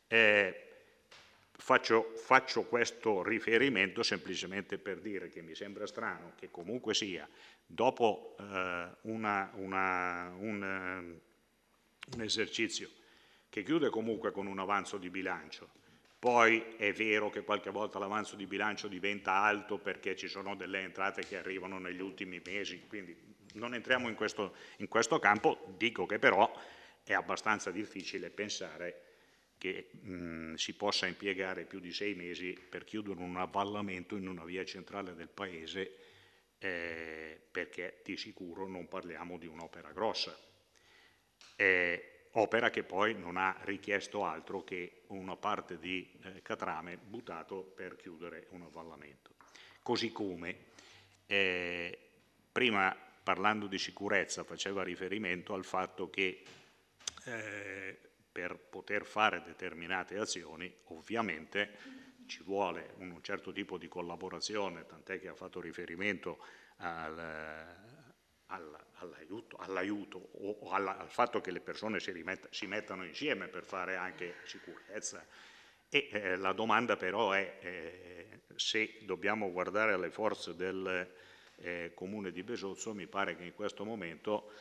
Faccio questo riferimento semplicemente per dire che mi sembra strano che comunque sia, dopo un esercizio che chiude comunque con un avanzo di bilancio, poi è vero che qualche volta l'avanzo di bilancio diventa alto perché ci sono delle entrate che arrivano negli ultimi mesi, quindi non entriamo in questo campo, dico che però è abbastanza difficile pensare che si possa impiegare più di 6 mesi per chiudere un avvallamento in una via centrale del paese, perché di sicuro non parliamo di un'opera grossa. Opera che poi non ha richiesto altro che una parte di catrame buttato per chiudere un avvallamento. Così come prima, parlando di sicurezza, faceva riferimento al fatto che per poter fare determinate azioni ovviamente ci vuole un certo tipo di collaborazione, tant'è che ha fatto riferimento all'aiuto o al fatto che le persone si mettano insieme per fare anche sicurezza. E la domanda però è se dobbiamo guardare alle forze del Comune di Besozzo, mi pare che in questo momento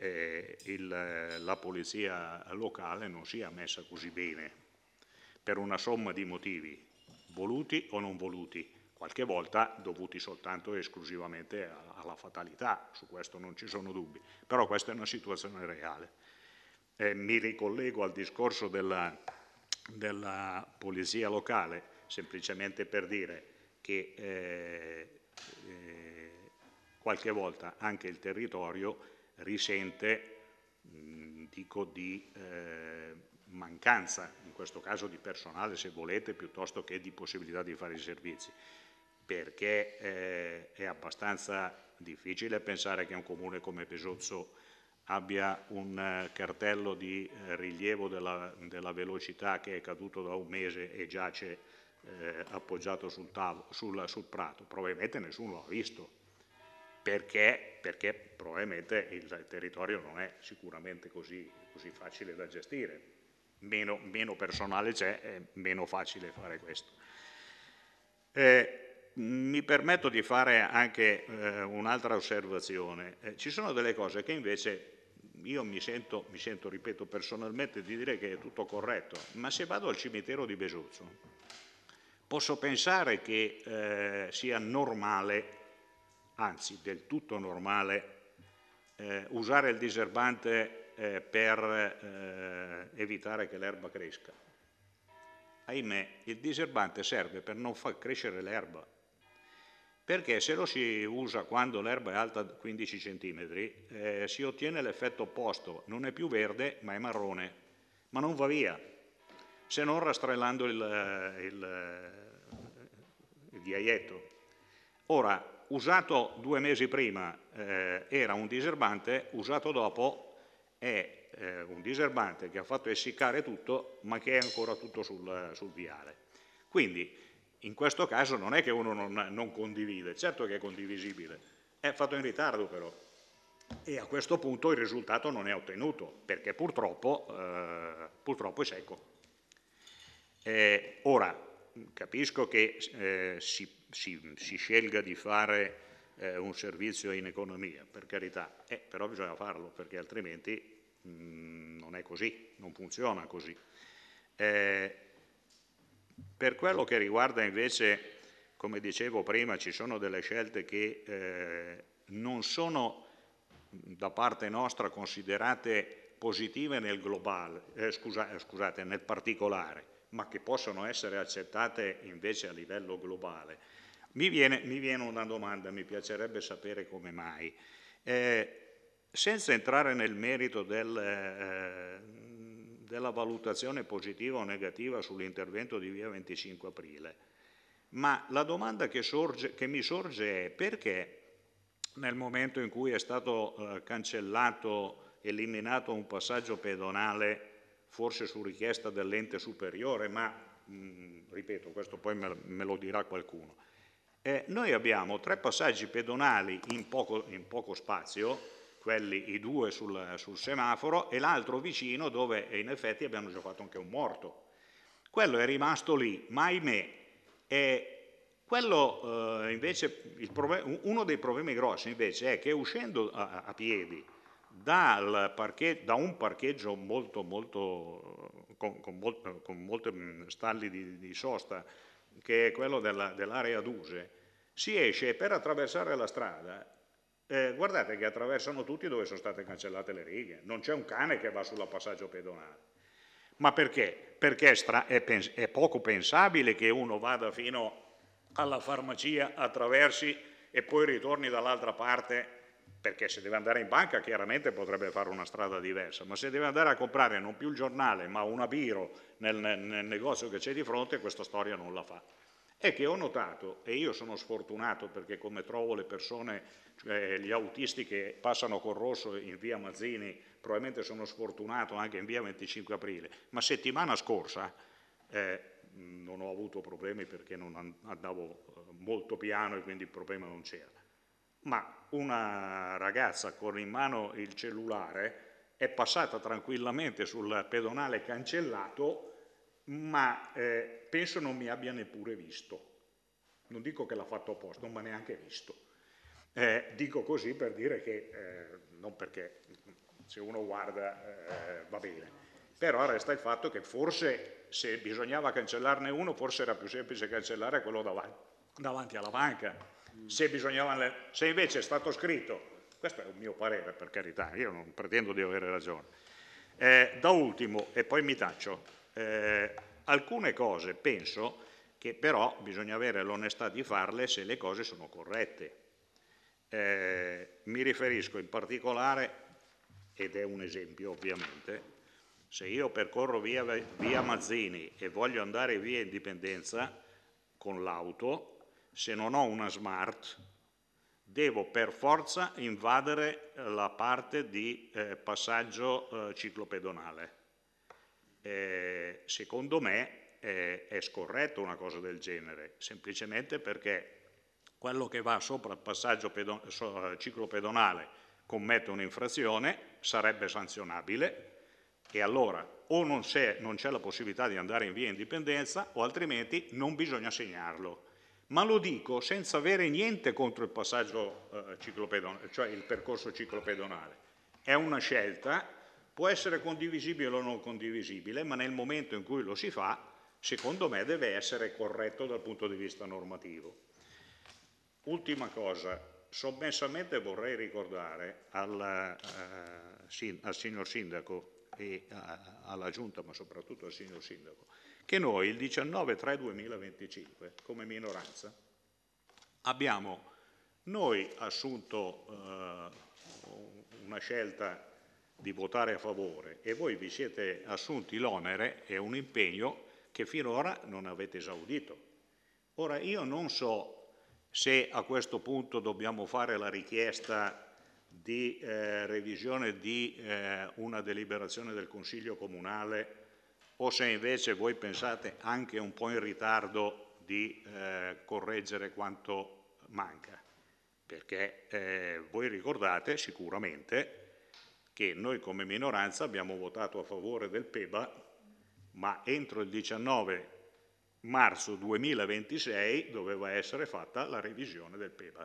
la polizia locale non sia messa così bene, per una somma di motivi, voluti o non voluti, qualche volta dovuti soltanto e esclusivamente alla fatalità, su questo non ci sono dubbi, però questa è una situazione reale. Mi ricollego al discorso della polizia locale, semplicemente per dire che qualche volta anche il territorio risente, dico, di mancanza, in questo caso di personale se volete, piuttosto che di possibilità di fare i servizi, perché è abbastanza difficile pensare che un comune come Besozzo abbia un cartello di rilievo della velocità che è caduto da un mese e giace appoggiato sul prato. Probabilmente nessuno l'ha visto, perché probabilmente il territorio non è sicuramente così facile da gestire. Meno personale c'è, è meno facile fare questo. Mi permetto di fare anche un'altra osservazione. Ci sono delle cose che invece io mi sento, ripeto, personalmente di dire che è tutto corretto, ma se vado al cimitero di Besozzo posso pensare che sia normale, anzi del tutto normale, usare il diserbante per evitare che l'erba cresca. Ahimè, il diserbante serve per non far crescere l'erba, perché se lo si usa quando l'erba è alta 15 cm si ottiene l'effetto opposto, non è più verde ma è marrone, ma non va via, se non rastrellando il ghiaietto. Ora, usato 2 mesi prima era un diserbante, usato dopo è un diserbante che ha fatto essiccare tutto ma che è ancora tutto sul viale. Quindi in questo caso non è che uno non condivide, certo che è condivisibile, è fatto in ritardo però, e a questo punto il risultato non è ottenuto, perché purtroppo è secco. Ora, capisco che si scelga di fare un servizio in economia, per carità, però bisogna farlo, perché altrimenti non è così, non funziona così. Per quello che riguarda invece, come dicevo prima, ci sono delle scelte che non sono da parte nostra considerate positive nel globale, nel particolare, ma che possono essere accettate invece a livello globale. Mi viene una domanda, mi piacerebbe sapere come mai. Senza entrare nel merito della valutazione positiva o negativa sull'intervento di via 25 aprile, Ma la domanda che mi sorge è: perché nel momento in cui è stato cancellato, eliminato un passaggio pedonale, forse su richiesta dell'ente superiore, ma ripeto, questo poi me lo dirà qualcuno, noi abbiamo 3 passaggi pedonali in poco spazio, i 2 sul semaforo e l'altro vicino dove in effetti abbiamo già fatto anche un morto. Quello è rimasto lì, ma ahimè, quello invece, uno dei problemi grossi invece è che uscendo a piedi da un parcheggio con molte stalli di sosta, che è quello dell'area Duse, si esce per attraversare la strada. Guardate che attraversano tutti dove sono state cancellate le righe, non c'è un cane che va sul passaggio pedonale. Ma perché? Perché è poco pensabile che uno vada fino alla farmacia, attraversi e poi ritorni dall'altra parte, perché se deve andare in banca chiaramente potrebbe fare una strada diversa, ma se deve andare a comprare non più il giornale ma una biro nel negozio che c'è di fronte, questa storia non la fa. È che ho notato, e io sono sfortunato perché come trovo le persone, cioè gli autisti che passano col rosso in via Mazzini, probabilmente sono sfortunato anche in via 25 aprile, ma settimana scorsa non ho avuto problemi perché non andavo molto piano e quindi il problema non c'era. Ma una ragazza con in mano il cellulare è passata tranquillamente sul pedonale cancellato, ma penso non mi abbia neppure visto. Non dico che l'ha fatto apposta, non mi ha neanche visto. Dico così per dire che, non perché se uno guarda va bene, però resta il fatto che forse se bisognava cancellarne uno, forse era più semplice cancellare quello davanti alla banca. Se invece è stato scritto, questo è un mio parere per carità, io non pretendo di avere ragione. Da ultimo, e poi mi taccio, alcune cose penso che però bisogna avere l'onestà di farle se le cose sono corrette. Mi riferisco in particolare, ed è un esempio ovviamente, se io percorro via Mazzini e voglio andare via Indipendenza con l'auto, se non ho una Smart devo per forza invadere la parte di passaggio ciclopedonale. Secondo me è scorretto una cosa del genere, semplicemente perché quello che va sopra il passaggio ciclopedonale commette un'infrazione, sarebbe sanzionabile, e allora o non c'è la possibilità di andare in via Indipendenza o altrimenti non bisogna segnarlo. Ma lo dico senza avere niente contro il passaggio ciclopedonale, cioè il percorso ciclopedonale. È una scelta, può essere condivisibile o non condivisibile, ma nel momento in cui lo si fa, secondo me deve essere corretto dal punto di vista normativo. Ultima cosa, sommessamente vorrei ricordare al signor Sindaco e alla Giunta, ma soprattutto al signor Sindaco, che noi il 19/3/2025 come minoranza abbiamo assunto una scelta di votare a favore e voi vi siete assunti l'onere e un impegno che finora non avete esaudito. Ora io non so se a questo punto dobbiamo fare la richiesta di revisione di una deliberazione del Consiglio Comunale o se invece voi pensate anche un po' in ritardo di correggere quanto manca. Perché voi ricordate sicuramente che noi come minoranza abbiamo votato a favore del PEBA, ma entro il 19 marzo 2026 doveva essere fatta la revisione del PEBA.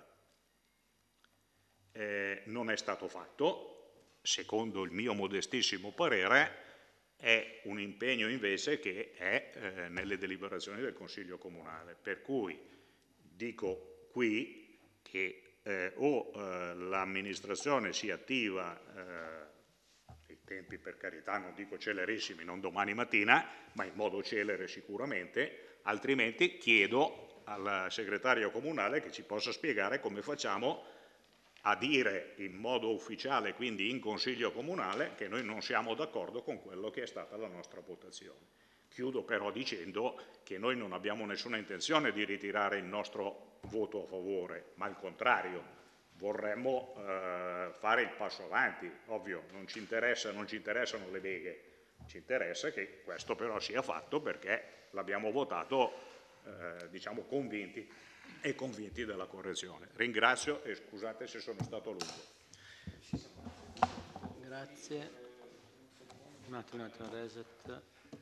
Non è stato fatto, secondo il mio modestissimo parere, è un impegno invece che è nelle deliberazioni del Consiglio Comunale, per cui dico qui che o l'amministrazione si attiva, i tempi per carità non dico celerissimi, non domani mattina, ma in modo celere sicuramente, altrimenti chiedo al segretario comunale che ci possa spiegare come facciamo a dire in modo ufficiale, quindi in Consiglio Comunale, che noi non siamo d'accordo con quello che è stata la nostra votazione. Chiudo però dicendo che noi non abbiamo nessuna intenzione di ritirare il nostro voto a favore, ma al contrario, vorremmo fare il passo avanti. Ovvio, non ci interessano le beghe, ci interessa che questo però sia fatto perché l'abbiamo votato, diciamo, convinti della correzione. Ringrazio e scusate se sono stato lungo. Grazie. Un attimo, reset.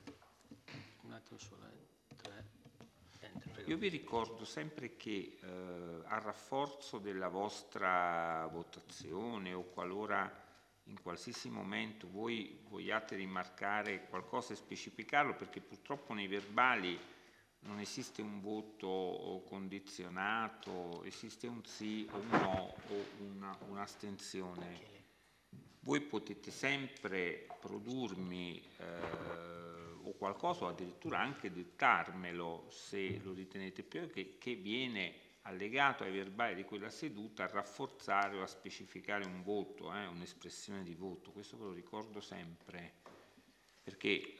Un attimo solo. 3. Io vi ricordo sempre che a rafforzo della vostra votazione o qualora in qualsiasi momento voi vogliate rimarcare qualcosa e specificarlo, perché purtroppo nei verbali non esiste un voto condizionato, esiste un sì o un no o un'astensione. Voi potete sempre produrmi o qualcosa o addirittura anche dettarmelo se lo ritenete più, che viene allegato ai verbali di quella seduta a rafforzare o a specificare un voto, un'espressione di voto. Questo ve lo ricordo sempre, perché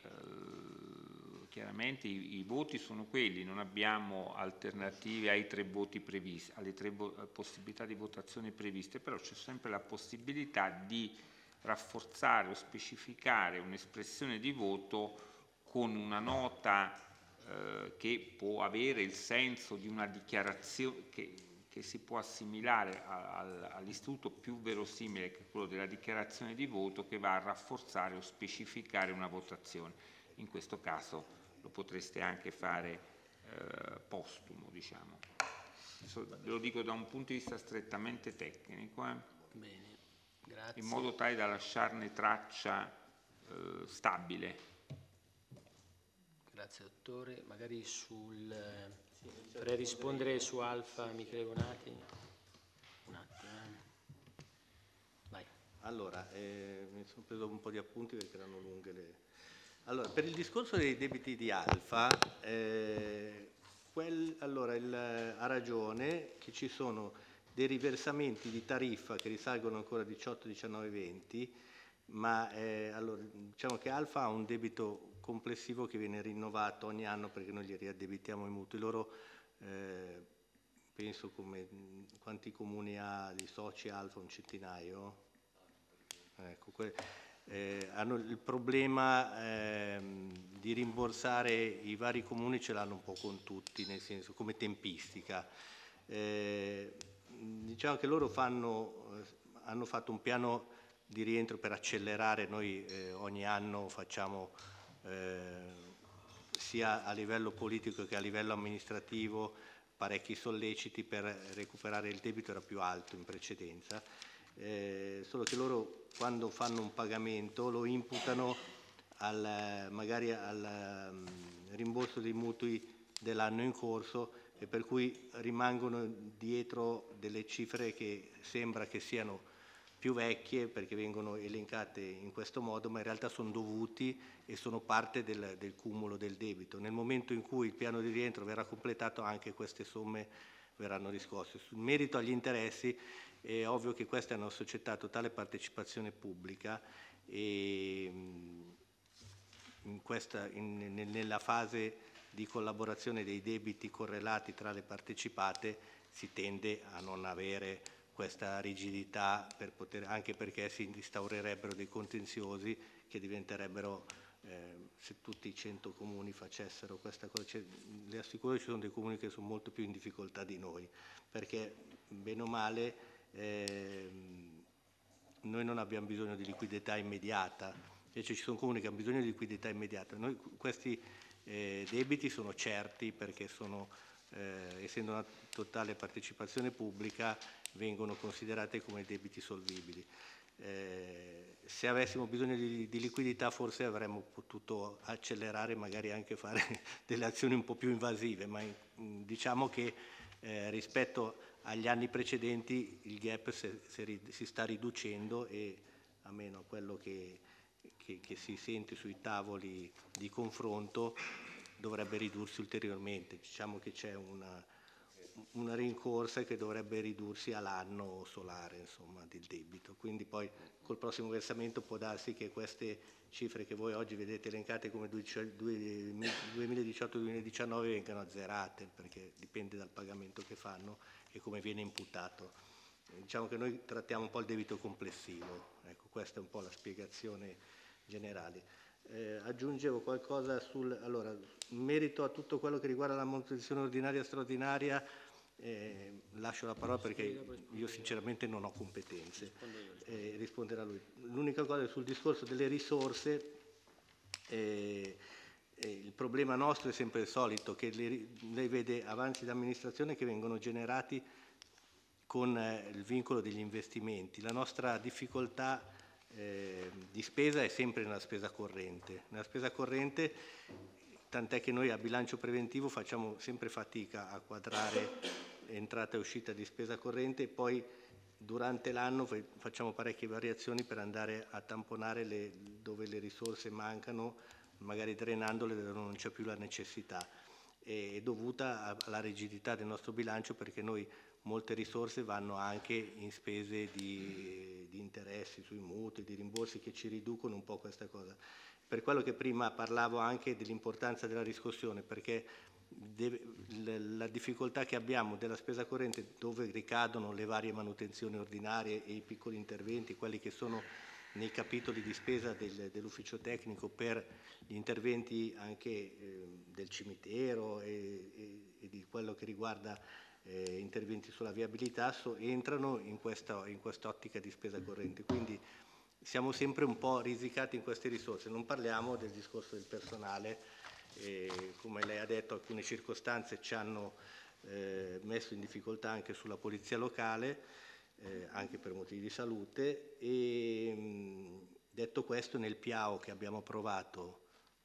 chiaramente i voti sono quelli, non abbiamo alternative ai 3 voti previsti, alle 3 possibilità di votazione previste, però c'è sempre la possibilità di rafforzare o specificare un'espressione di voto con una nota che può avere il senso di una dichiarazione che si può assimilare all'istituto più verosimile, che è quello della dichiarazione di voto, che va a rafforzare o specificare una votazione. In questo caso lo potreste anche fare postumo, diciamo. Adesso ve lo dico da un punto di vista strettamente tecnico. Bene, grazie. In modo tale da lasciarne traccia stabile. Grazie dottore. Magari per rispondere su Alfa, Michele Bonati. Un attimo. Vai. Allora, mi sono preso un po' di appunti perché erano lunghe le... Allora, per il discorso dei debiti di Alfa, ha ragione che ci sono dei riversamenti di tariffa che risalgono ancora a 18, 19, 20, ma allora, diciamo che Alfa ha un debito complessivo che viene rinnovato ogni anno perché noi gli riaddebitiamo i mutui. Loro, penso come quanti comuni ha di soci Alfa, un centinaio? Ecco, hanno il problema di rimborsare i vari comuni, ce l'hanno un po' con tutti, nel senso come tempistica. Diciamo che loro hanno fatto un piano di rientro per accelerare. Noi ogni anno facciamo sia a livello politico che a livello amministrativo parecchi solleciti per recuperare il debito, era più alto in precedenza, solo che loro quando fanno un pagamento lo imputano magari al rimborso dei mutui dell'anno in corso, e per cui rimangono dietro delle cifre che sembra che siano più vecchie perché vengono elencate in questo modo, ma in realtà sono dovuti e sono parte del cumulo del debito. Nel momento in cui il piano di rientro verrà completato, anche queste somme verranno riscosse. Sul merito agli interessi, è ovvio che questa è una società a totale partecipazione pubblica e nella fase di collaborazione dei debiti correlati tra le partecipate si tende a non avere questa rigidità, anche perché si instaurerebbero dei contenziosi che diventerebbero, se tutti i 100 comuni facessero questa cosa, le assicuro che ci sono dei comuni che sono molto più in difficoltà di noi, perché bene o male noi non abbiamo bisogno di liquidità immediata, invece ci sono comuni che hanno bisogno di liquidità immediata. Noi questi debiti sono certi perché essendo una totale partecipazione pubblica, vengono considerate come debiti solvibili. Se avessimo bisogno di liquidità forse avremmo potuto accelerare, magari anche fare delle azioni un po' più invasive, ma diciamo che rispetto agli anni precedenti il gap si sta riducendo e, almeno quello che si sente sui tavoli di confronto, dovrebbe ridursi ulteriormente. Diciamo che c'è una rincorsa che dovrebbe ridursi all'anno solare, insomma, del debito. Quindi poi col prossimo versamento può darsi che queste cifre che voi oggi vedete elencate come 2018-2019 vengano azzerate, perché dipende dal pagamento che fanno e come viene imputato. Diciamo che noi trattiamo un po' il debito complessivo, ecco, questa è un po' la spiegazione generale. Aggiungevo qualcosa allora, in merito a tutto quello che riguarda la manutenzione ordinaria e straordinaria, lascio la parola perché io sinceramente non ho competenze, risponderà lui. L'unica cosa sul discorso delle risorse, il problema nostro è sempre il solito, che lei vede avanzi d'amministrazione che vengono generati con il vincolo degli investimenti. La nostra difficoltà di spesa è sempre nella spesa corrente. Nella spesa corrente, tant'è che noi a bilancio preventivo facciamo sempre fatica a quadrare entrata e uscita di spesa corrente e poi durante l'anno facciamo parecchie variazioni per andare a tamponare dove le risorse mancano, magari drenandole dove non c'è più la necessità. È dovuta alla rigidità del nostro bilancio, perché noi molte risorse vanno anche in spese di interessi sui mutui, di rimborsi, che ci riducono un po' questa cosa. Per quello che prima parlavo anche dell'importanza della riscossione, perché la difficoltà che abbiamo della spesa corrente, dove ricadono le varie manutenzioni ordinarie e i piccoli interventi, quelli che sono nei capitoli di spesa dell'ufficio tecnico per gli interventi anche del cimitero e di quello che riguarda interventi sulla viabilità, entrano in quest'ottica di spesa corrente. Quindi siamo sempre un po' risicati in queste risorse. Non parliamo del discorso del personale, come lei ha detto alcune circostanze ci hanno messo in difficoltà anche sulla polizia locale, anche per motivi di salute, e detto questo, nel PIAO che abbiamo approvato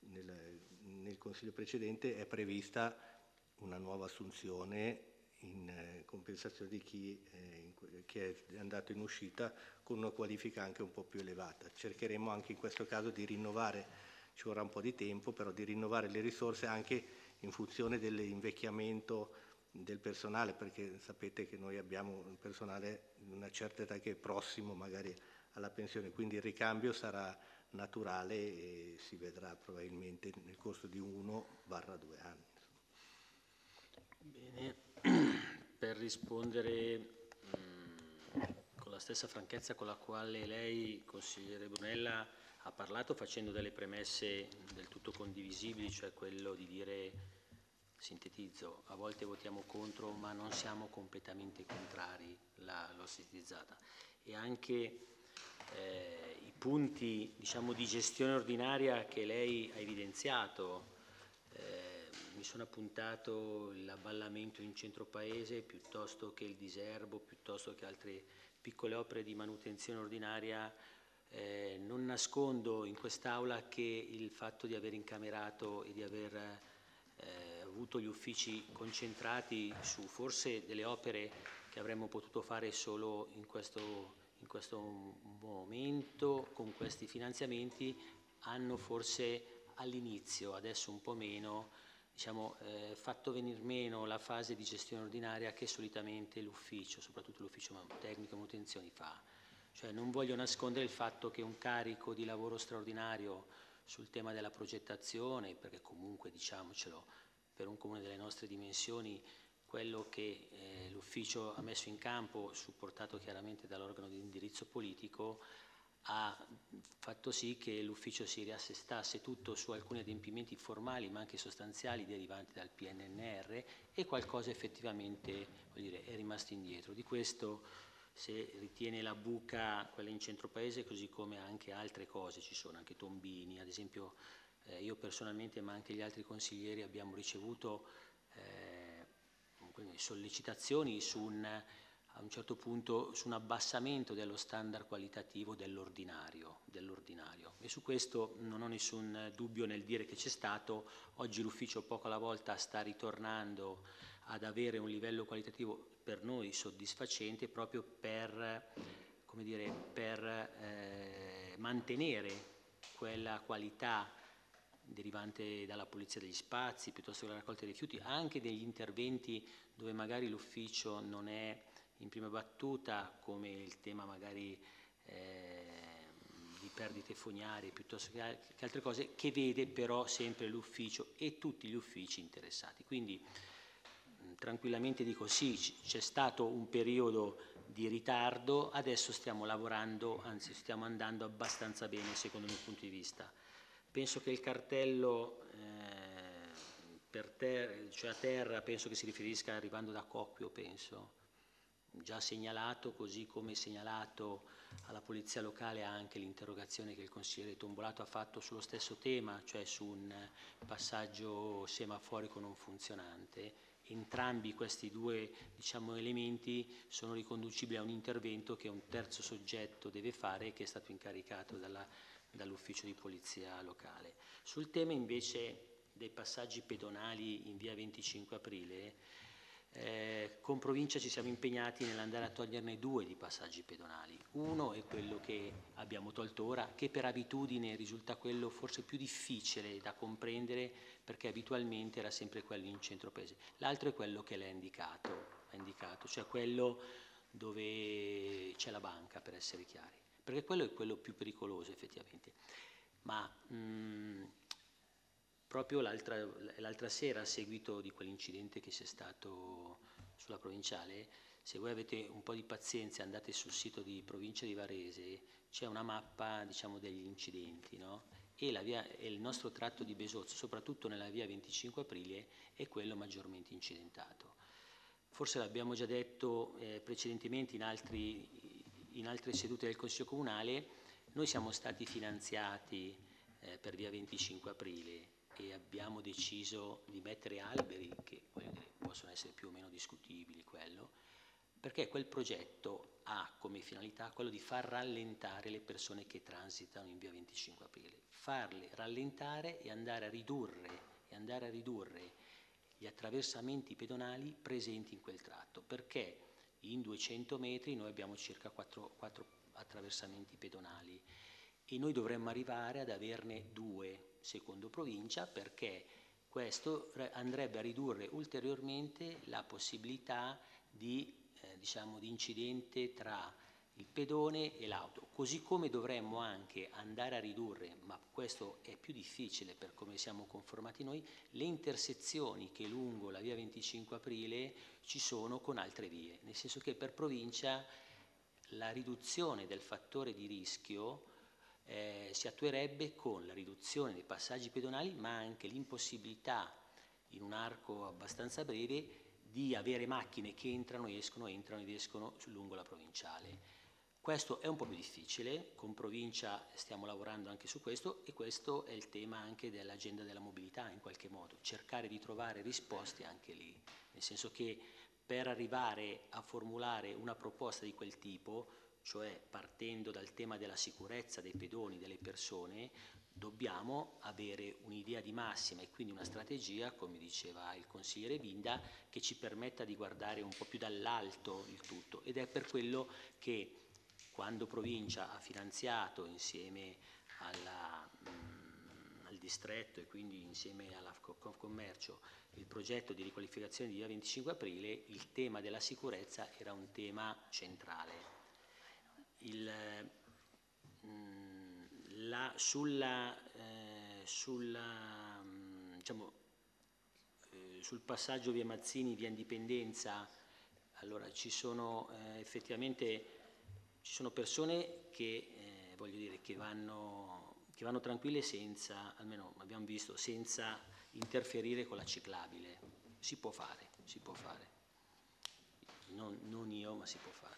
nel Consiglio precedente è prevista una nuova assunzione in compensazione di chi è andato in uscita con una qualifica anche un po' più elevata. Cercheremo anche in questo caso di rinnovare, ci vorrà un po' di tempo, però di rinnovare le risorse anche in funzione dell'invecchiamento del personale, perché sapete che noi abbiamo un personale di una certa età che è prossimo magari alla pensione, quindi il ricambio sarà naturale e si vedrà probabilmente nel corso di 1-2 anni. Bene, per rispondere con la stessa franchezza con la quale lei, consigliere Brunella, ha parlato, facendo delle premesse del tutto condivisibili, cioè quello di dire, sintetizzo, a volte votiamo contro ma non siamo completamente contrari, l'ho sintetizzata, e anche i punti, diciamo, di gestione ordinaria che lei ha evidenziato. Mi sono appuntato l'avvallamento in centro paese piuttosto che il diserbo, piuttosto che altre piccole opere di manutenzione ordinaria. Non nascondo in quest'Aula che il fatto di aver incamerato e di aver avuto gli uffici concentrati su forse delle opere che avremmo potuto fare solo in questo momento, con questi finanziamenti, hanno forse all'inizio, adesso un po' meno, diciamo, fatto venir meno la fase di gestione ordinaria che solitamente l'ufficio, soprattutto l'ufficio tecnico e manutenzioni, fa. Cioè non voglio nascondere il fatto che un carico di lavoro straordinario sul tema della progettazione, perché comunque, diciamocelo, per un comune delle nostre dimensioni, quello che l'ufficio ha messo in campo, supportato chiaramente dall'organo di indirizzo politico, ha fatto sì che l'ufficio si riassestasse tutto su alcuni adempimenti formali ma anche sostanziali derivanti dal PNRR, e qualcosa effettivamente, voglio dire, è rimasto indietro. Di questo, se ritiene la buca quella in centro paese, così come anche altre cose, ci sono anche tombini, ad esempio io personalmente ma anche gli altri consiglieri abbiamo ricevuto sollecitazioni a un certo punto su un abbassamento dello standard qualitativo dell'ordinario, e su questo non ho nessun dubbio nel dire che c'è stato. Oggi l'ufficio poco alla volta sta ritornando ad avere un livello qualitativo per noi soddisfacente, proprio per, come dire, per mantenere quella qualità derivante dalla pulizia degli spazi, piuttosto che la raccolta dei rifiuti, anche degli interventi dove magari l'ufficio non è in prima battuta, come il tema magari di perdite fognarie, piuttosto che altre cose, che vede però sempre l'ufficio e tutti gli uffici interessati. Quindi tranquillamente dico sì, c'è stato un periodo di ritardo, adesso stiamo lavorando, anzi stiamo andando abbastanza bene secondo il mio punto di vista. Penso che il cartello cioè a terra, penso che si riferisca arrivando da Cocchio, penso, già segnalato, così come segnalato alla polizia locale anche l'interrogazione che il consigliere Tombolato ha fatto sullo stesso tema, cioè su un passaggio semaforico non funzionante. Entrambi questi due, diciamo, elementi sono riconducibili a un intervento che un terzo soggetto deve fare e che è stato incaricato dall'ufficio di polizia locale. Sul tema invece dei passaggi pedonali in via 25 aprile, con provincia ci siamo impegnati nell'andare a toglierne 2 di passaggi pedonali. Uno è quello che abbiamo tolto ora, che per abitudine risulta quello forse più difficile da comprendere, perché abitualmente era sempre quello in centro paese. L'altro è quello che l'ha indicato, cioè quello dove c'è la banca, per essere chiari, perché quello è quello più pericoloso effettivamente. Ma proprio l'altra sera, a seguito di quell'incidente che c'è stato sulla provinciale, se voi avete un po' di pazienza e andate sul sito di provincia di Varese, c'è una mappa, diciamo, degli incidenti, no? E il nostro tratto di Besozzo, soprattutto nella via 25 aprile, è quello maggiormente incidentato. Forse l'abbiamo già detto precedentemente in altre sedute del Consiglio Comunale, noi siamo stati finanziati per via 25 aprile e abbiamo deciso di mettere alberi che possono essere più o meno discutibili, perché quel progetto ha come finalità quello di far rallentare le persone che transitano in via 25 aprile, farle rallentare e andare a ridurre gli attraversamenti pedonali presenti in quel tratto, perché in 200 metri noi abbiamo circa 4 attraversamenti pedonali e noi dovremmo arrivare ad averne 2 secondo provincia, perché questo andrebbe a ridurre ulteriormente la possibilità di incidente tra il pedone e l'auto, così come dovremmo anche andare a ridurre, ma questo è più difficile per come siamo conformati noi, le intersezioni che lungo la via 25 aprile ci sono con altre vie, nel senso che per provincia la riduzione del fattore di rischio si attuerebbe con la riduzione dei passaggi pedonali, ma anche l'impossibilità in un arco abbastanza breve di avere macchine che entrano ed escono lungo la provinciale. Questo è un po' più difficile, con provincia stiamo lavorando anche su questo e questo è il tema anche dell'agenda della mobilità in qualche modo, cercare di trovare risposte anche lì, nel senso che per arrivare a formulare una proposta di quel tipo, cioè partendo dal tema della sicurezza dei pedoni, delle persone, dobbiamo avere un'idea di massima e quindi una strategia, come diceva il consigliere Vinda, che ci permetta di guardare un po' più dall'alto il tutto, ed è per quello che quando provincia ha finanziato insieme al distretto e quindi insieme alla Confcommercio il progetto di riqualificazione di via 25 aprile, il tema della sicurezza era un tema centrale. Sul passaggio via Mazzini, via Indipendenza, allora effettivamente ci sono persone che che vanno tranquille senza, almeno abbiamo visto, senza interferire con la ciclabile. Si può fare. Non io, ma si può fare.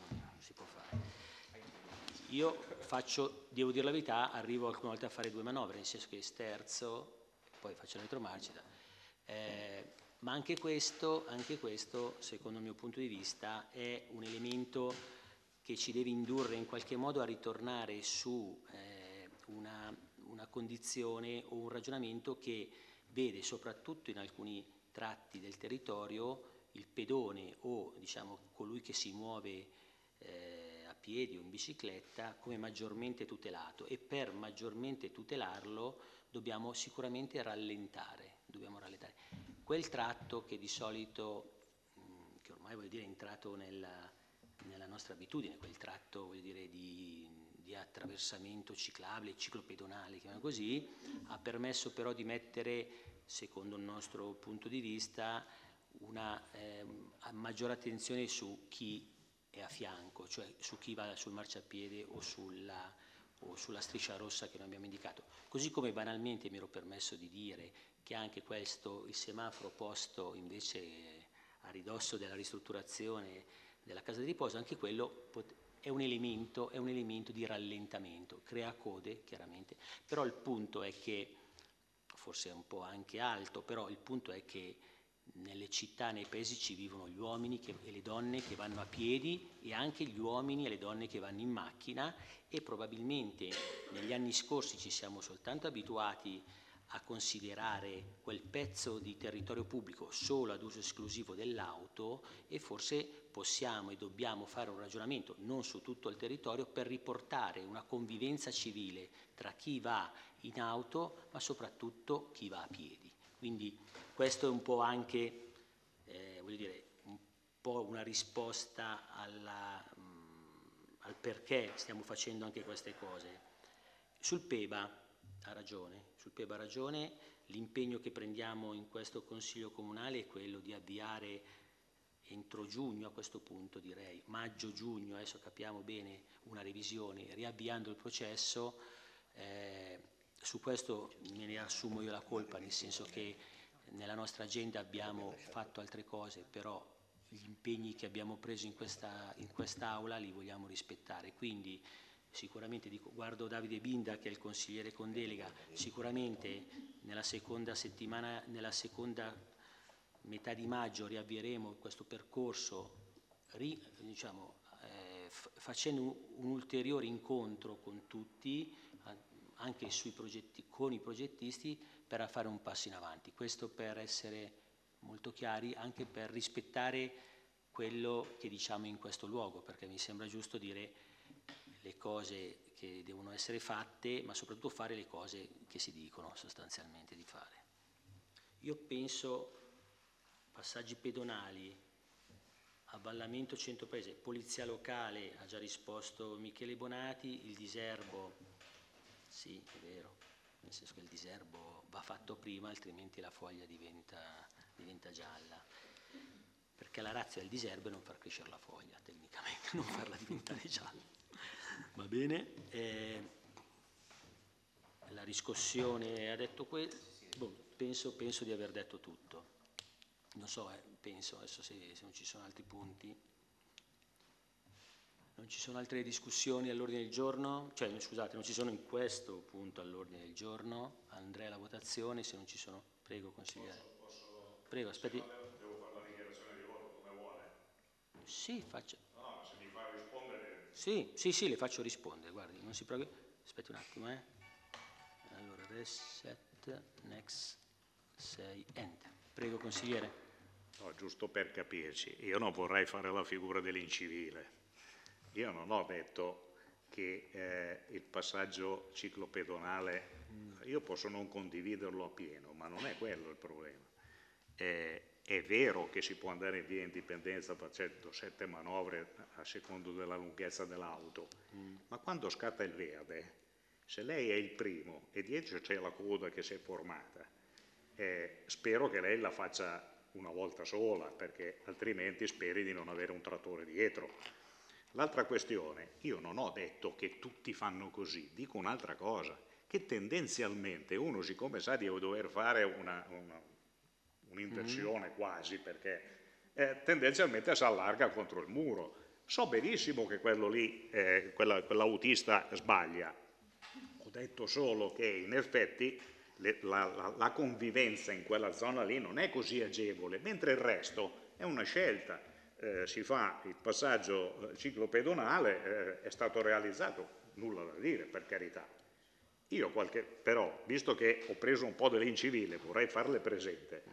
Io devo dire la verità, arrivo alcune volte a fare 2 manovre, nel senso che sterzo, poi faccio la retromarcia. Ma anche questo, secondo il mio punto di vista, è un elemento che ci deve indurre in qualche modo a ritornare su una condizione o un ragionamento che vede soprattutto in alcuni tratti del territorio il pedone o colui che si muove a piedi o in bicicletta come maggiormente tutelato, e per maggiormente tutelarlo dobbiamo sicuramente rallentare. Quel tratto che di solito, che ormai vuol dire è entrato nella nostra abitudine, quel tratto vuol dire di attraversamento ciclabile, ciclopedonale, chiamiamolo così, ha permesso però di mettere, secondo il nostro punto di vista, una maggiore attenzione su chi è a fianco, cioè su chi va sul marciapiede o sulla striscia rossa che noi abbiamo indicato. Così come banalmente mi ero permesso di dire che anche questo, il semaforo posto invece a ridosso della ristrutturazione della casa di riposo, anche quello è un elemento di rallentamento, crea code chiaramente, però il punto è che, forse è un po' anche alto, però il punto è che nelle città, nei paesi ci vivono gli uomini e le donne che vanno a piedi e anche gli uomini e le donne che vanno in macchina, e probabilmente negli anni scorsi ci siamo soltanto abituati a considerare quel pezzo di territorio pubblico solo ad uso esclusivo dell'auto, e forse possiamo e dobbiamo fare un ragionamento non su tutto il territorio per riportare una convivenza civile tra chi va in auto ma soprattutto chi va a piedi. Quindi questo è un po' anche un po' una risposta al perché stiamo facendo anche queste cose. Sul PEBA ha ragione, l'impegno che prendiamo in questo Consiglio Comunale è quello di avviare entro giugno, a questo punto direi, maggio-giugno, adesso capiamo bene, una revisione, riavviando il processo. Su questo me ne assumo io la colpa, nel senso che nella nostra agenda abbiamo fatto altre cose, però gli impegni che abbiamo preso in quest'Aula li vogliamo rispettare. Quindi sicuramente guardo Davide Binda, che è il consigliere con delega, sicuramente nella seconda metà di maggio riavvieremo questo percorso, facendo un ulteriore incontro con tutti, anche con i progettisti, per fare un passo in avanti. Questo per essere molto chiari, anche per rispettare quello che diciamo in questo luogo, perché mi sembra giusto dire le cose che devono essere fatte, ma soprattutto fare le cose che si dicono sostanzialmente di fare. Io penso passaggi pedonali, avvallamento centro paese, polizia locale, ha già risposto Michele Bonati, il diserbo, sì, è vero, nel senso che il diserbo va fatto prima, altrimenti la foglia diventa gialla, perché la ratio del diserbo è non far crescere la foglia, tecnicamente, non farla diventare gialla. Va bene, la riscossione ha detto penso di aver detto tutto. Non so, penso adesso se non ci sono altri punti. Non ci sono altre discussioni all'ordine del giorno? Cioè, scusate, non ci sono in questo punto all'ordine del giorno. Andrei alla votazione, se non ci sono. Prego, consigliere. Prego, aspetti. Devo fare la dichiarazione di voto come vuole? Sì, faccia. No, se mi fa rispondere... Sì, le faccio rispondere, guardi, non si preoccupi. Aspetti un attimo, Allora, reset, next, 6, enter. Prego, consigliere. No, giusto per capirci, io non vorrei fare la figura dell'incivile. Io non ho detto che il passaggio ciclopedonale, io posso non condividerlo appieno, ma non è quello il problema. È vero che si può andare in via Indipendenza facendo 7 manovre a secondo della lunghezza dell'auto, ma quando scatta il verde, se lei è il primo e dietro c'è la coda che si è formata, spero che lei la faccia una volta sola, perché altrimenti speri di non avere un trattore dietro. L'altra questione, io non ho detto che tutti fanno così, dico un'altra cosa, che tendenzialmente uno, siccome sa di dover fare un'inversione quasi, perché tendenzialmente si allarga contro il muro. So benissimo che quello lì, quell'autista sbaglia. Ho detto solo che in effetti la convivenza in quella zona lì non è così agevole, mentre il resto è una scelta. Si fa il passaggio ciclopedonale, è stato realizzato, nulla da dire, per carità. Però, visto che ho preso un po' dell'incivile, vorrei farle presente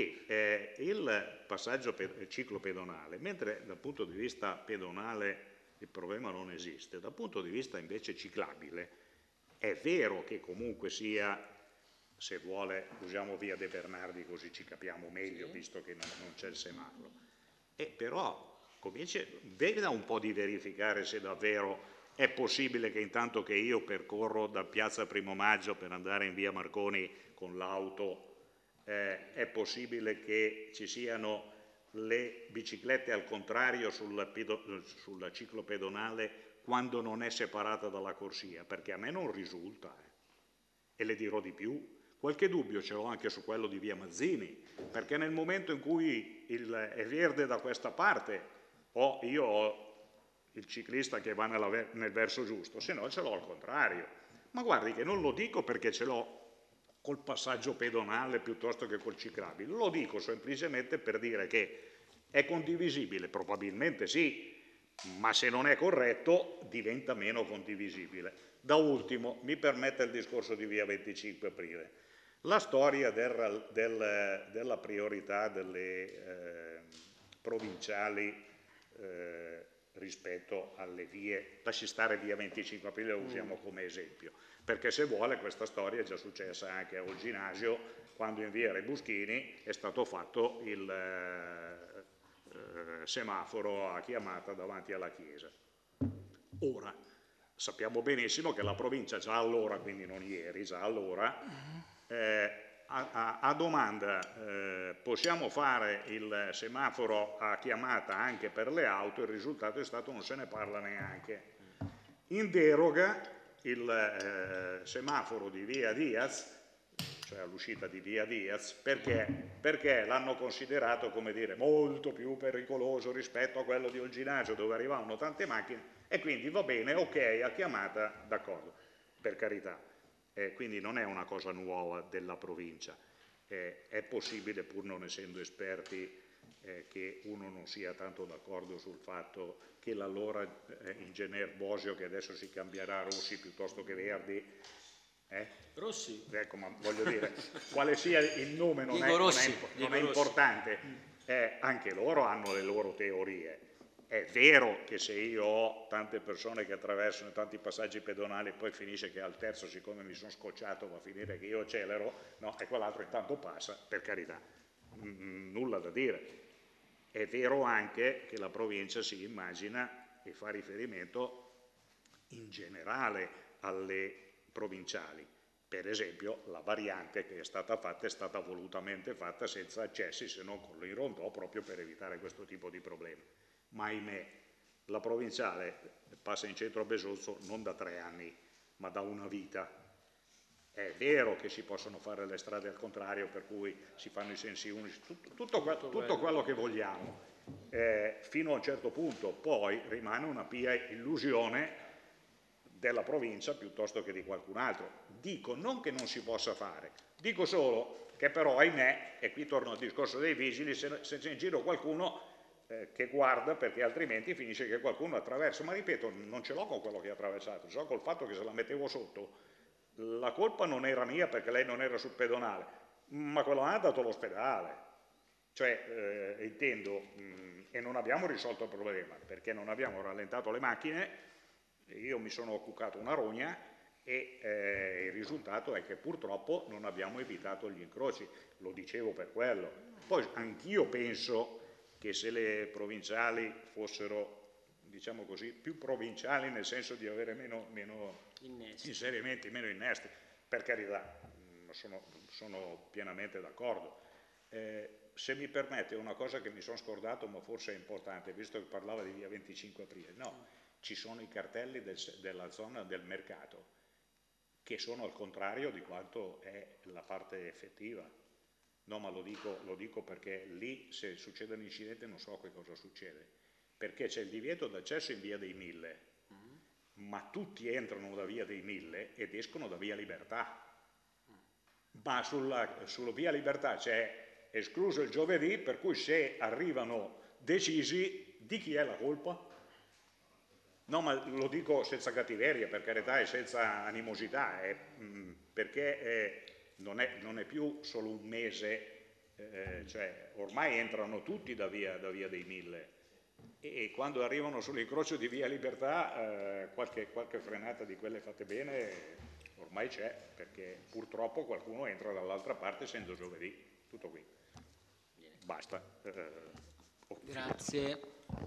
che il passaggio ciclopedonale, mentre dal punto di vista pedonale il problema non esiste. Dal punto di vista invece ciclabile, è vero che comunque sia, se vuole usiamo via De Bernardi così ci capiamo meglio, visto che non c'è il semaforo, però veda un po' di verificare se davvero è possibile che intanto che io percorro da Piazza Primo Maggio per andare in via Marconi con l'auto, è possibile che ci siano le biciclette al contrario sulla ciclopedonale quando non è separata dalla corsia, perché a me non risulta, e le dirò di più, qualche dubbio ce l'ho anche su quello di via Mazzini, perché nel momento in cui è verde da questa parte, io ho il ciclista che va nel verso giusto, se no ce l'ho al contrario. Ma guardi che non lo dico perché ce l'ho col passaggio pedonale piuttosto che col ciclabile, lo dico semplicemente per dire che è condivisibile, probabilmente sì, ma se non è corretto diventa meno condivisibile. Da ultimo, mi permette il discorso di via 25 aprile. La storia della priorità delle provinciali rispetto alle vie, lasci stare via 25 aprile, lo usiamo come esempio, perché se vuole questa storia è già successa anche al Ginnasio, quando in via Rebuschini è stato fatto il semaforo a chiamata davanti alla chiesa. Ora, sappiamo benissimo che la provincia già allora, quindi non ieri, già allora, a domanda possiamo fare il semaforo a chiamata anche per le auto, il risultato è stato non se ne parla neanche. In deroga il semaforo di via Diaz, cioè all'uscita di via Diaz, perché l'hanno considerato, come dire, molto più pericoloso rispetto a quello di Olginasio dove arrivavano tante macchine, e quindi va bene, ok, a chiamata, d'accordo, per carità. Quindi non è una cosa nuova della provincia, è possibile, pur non essendo esperti, che uno non sia tanto d'accordo sul fatto che l'allora ingegner Bosio, che adesso si cambierà Rossi piuttosto che Verdi, Rossi. Ecco, ma voglio dire, quale sia il nome non è importante, anche loro hanno le loro teorie. È vero che se io ho tante persone che attraversano tanti passaggi pedonali e poi finisce che al terzo, siccome mi sono scocciato, va a finire che io accelero, no, e quell'altro intanto passa, per carità, nulla da dire. È vero anche che la provincia si immagina e fa riferimento in generale alle provinciali. Per esempio la variante che è stata fatta è stata volutamente fatta senza accessi se non con l'irondò, proprio per evitare questo tipo di problemi. Ma ahimè, la provinciale passa in centro a Besozzo non da 3 anni, ma da una vita. È vero che si possono fare le strade al contrario, per cui si fanno i sensi unici, tutto quello che vogliamo, fino a un certo punto. Poi rimane una pia illusione della provincia piuttosto che di qualcun altro. Dico non che non si possa fare, dico solo che però, ahimè, e qui torno al discorso dei vigili, se c'è in giro qualcuno che guarda, perché altrimenti finisce che qualcuno attraversa. Ma ripeto, non ce l'ho con quello che ha attraversato, ce l'ho col fatto che se la mettevo sotto, la colpa non era mia perché lei non era sul pedonale, ma quello è andato all'ospedale. Cioè, intendo, e non abbiamo risolto il problema, perché non abbiamo rallentato le macchine, io mi sono cuccato una rogna, e il risultato è che purtroppo non abbiamo evitato gli incroci, lo dicevo per quello. Poi anch'io penso che se le provinciali fossero, diciamo così, più provinciali nel senso di avere meno inserimenti, meno innesti, per carità, sono pienamente d'accordo. Se mi permette una cosa che mi sono scordato, ma forse è importante, visto che parlava di via 25 aprile, no, ci sono i cartelli della zona del mercato, che sono al contrario di quanto è la parte effettiva. No, ma lo dico perché lì, se succede un incidente, non so che cosa succede, perché c'è il divieto d'accesso in via dei Mille, ma tutti entrano da via dei Mille ed escono da via Libertà, ma sulla via Libertà c'è escluso il giovedì, per cui se arrivano decisi, di chi è la colpa? No, ma lo dico senza cattiveria, per carità, e senza animosità, perché non è più solo un mese, cioè ormai entrano tutti da via dei Mille, e quando arrivano sull'incrocio di Via Libertà qualche frenata di quelle fatte bene ormai c'è, perché purtroppo qualcuno entra dall'altra parte essendo giovedì. Tutto qui. Basta. Grazie.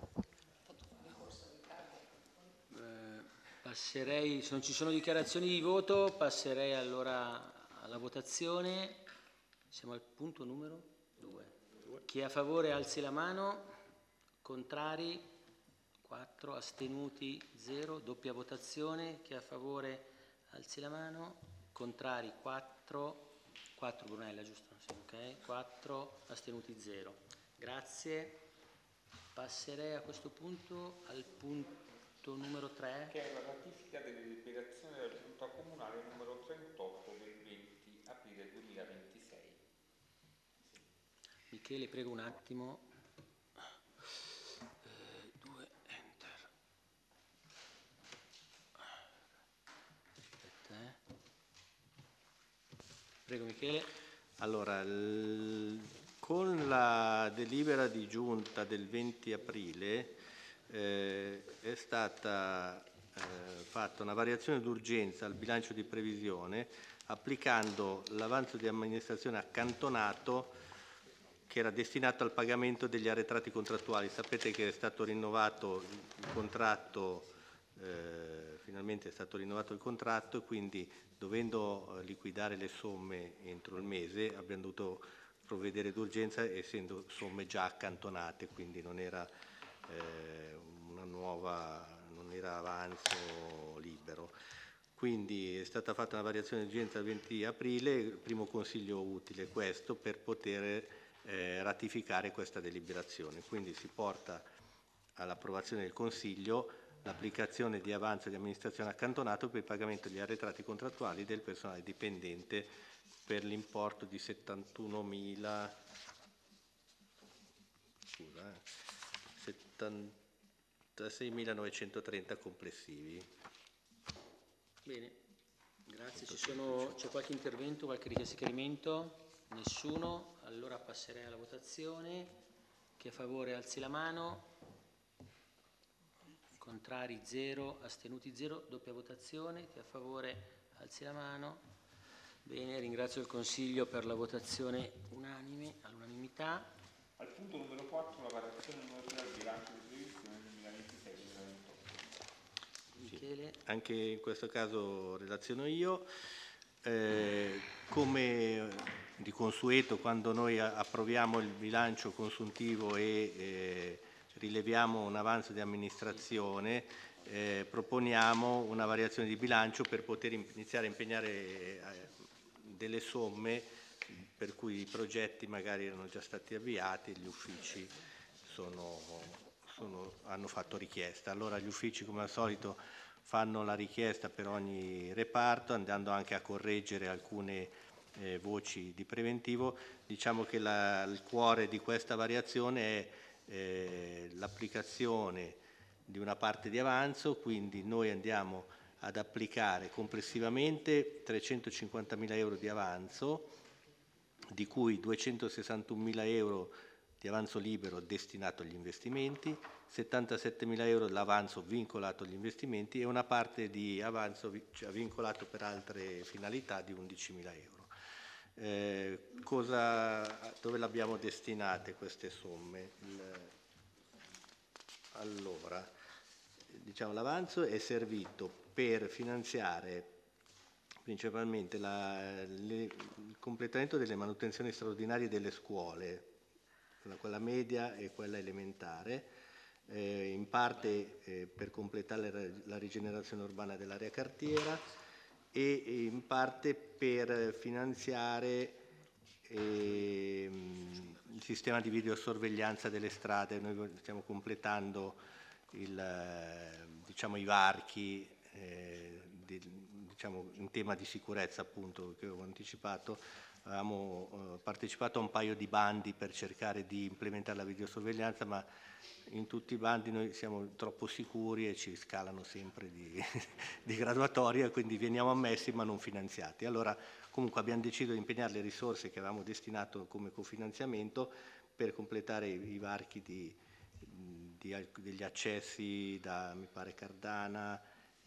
Passerei, se non ci sono dichiarazioni di voto, passerei allora alla votazione. Siamo al punto numero 2. Chi è a favore alzi la mano, contrari 4, astenuti 0, doppia votazione. Chi è a favore alzi la mano, contrari 4 Brunella, giusto? Sì, ok, 4, astenuti 0. Grazie. Passerei a questo punto al punto numero 3. Che è la ratifica delle deliberazioni della Giunta Comunale numero 38 del 20 aprile 2026. Michele, prego un attimo. 2, enter. Aspetta, Prego Michele. Allora, con la delibera di giunta del 20 aprile è stata fatta una variazione d'urgenza al bilancio di previsione applicando l'avanzo di amministrazione accantonato che era destinato al pagamento degli arretrati contrattuali. Sapete che è stato rinnovato il contratto, finalmente è stato rinnovato il contratto e quindi dovendo liquidare le somme entro il mese abbiamo dovuto provvedere d'urgenza essendo somme già accantonate, quindi non era non era avanzo libero. Quindi è stata fatta una variazione di urgenza il 20 aprile, il primo consiglio utile questo per poter ratificare questa deliberazione. Quindi si porta all'approvazione del Consiglio l'applicazione di avanzo di amministrazione accantonato per il pagamento degli arretrati contrattuali del personale dipendente per l'importo di 76.930 complessivi. Bene, grazie. C'è qualche intervento, qualche richiesta di chiarimento? Nessuno? Allora passerei alla votazione. Chi è a favore alzi la mano. Contrari 0, astenuti 0, doppia votazione. Chi è a favore alzi la mano. Bene, ringrazio il Consiglio per la votazione unanime, all'unanimità. Al punto numero 4 la variazione numero 3 al bilancio di previsione 2026-2028. Michele. Sì, anche in questo caso relaziono io. Come di consueto quando noi approviamo il bilancio consuntivo e rileviamo un avanzo di amministrazione, proponiamo una variazione di bilancio per poter iniziare a impegnare delle somme per cui i progetti magari erano già stati avviati e gli uffici hanno fatto richiesta. Allora gli uffici come al solito fanno la richiesta per ogni reparto andando anche a correggere alcune voci di preventivo. Diciamo che il cuore di questa variazione è l'applicazione di una parte di avanzo, quindi noi andiamo ad applicare complessivamente 350.000 euro di avanzo, di cui 261.000 euro di avanzo libero destinato agli investimenti, 77.000 euro l'avanzo vincolato agli investimenti e una parte di avanzo vincolato per altre finalità di 11.000 euro. Dove l'abbiamo destinate queste somme? Allora, diciamo, l'avanzo è servito per finanziare principalmente il completamento delle manutenzioni straordinarie delle scuole, quella media e quella elementare, in parte per completare la rigenerazione urbana dell'area cartiera e in parte per finanziare il sistema di videosorveglianza delle strade. Noi stiamo completando i varchi in tema di sicurezza, appunto, che ho anticipato. Avevamo partecipato a un paio di bandi per cercare di implementare la videosorveglianza, ma in tutti i bandi noi siamo troppo sicuri e ci scalano sempre di graduatoria, quindi veniamo ammessi ma non finanziati. Allora comunque abbiamo deciso di impegnare le risorse che avevamo destinato come cofinanziamento per completare i varchi degli accessi da, mi pare, Cardana,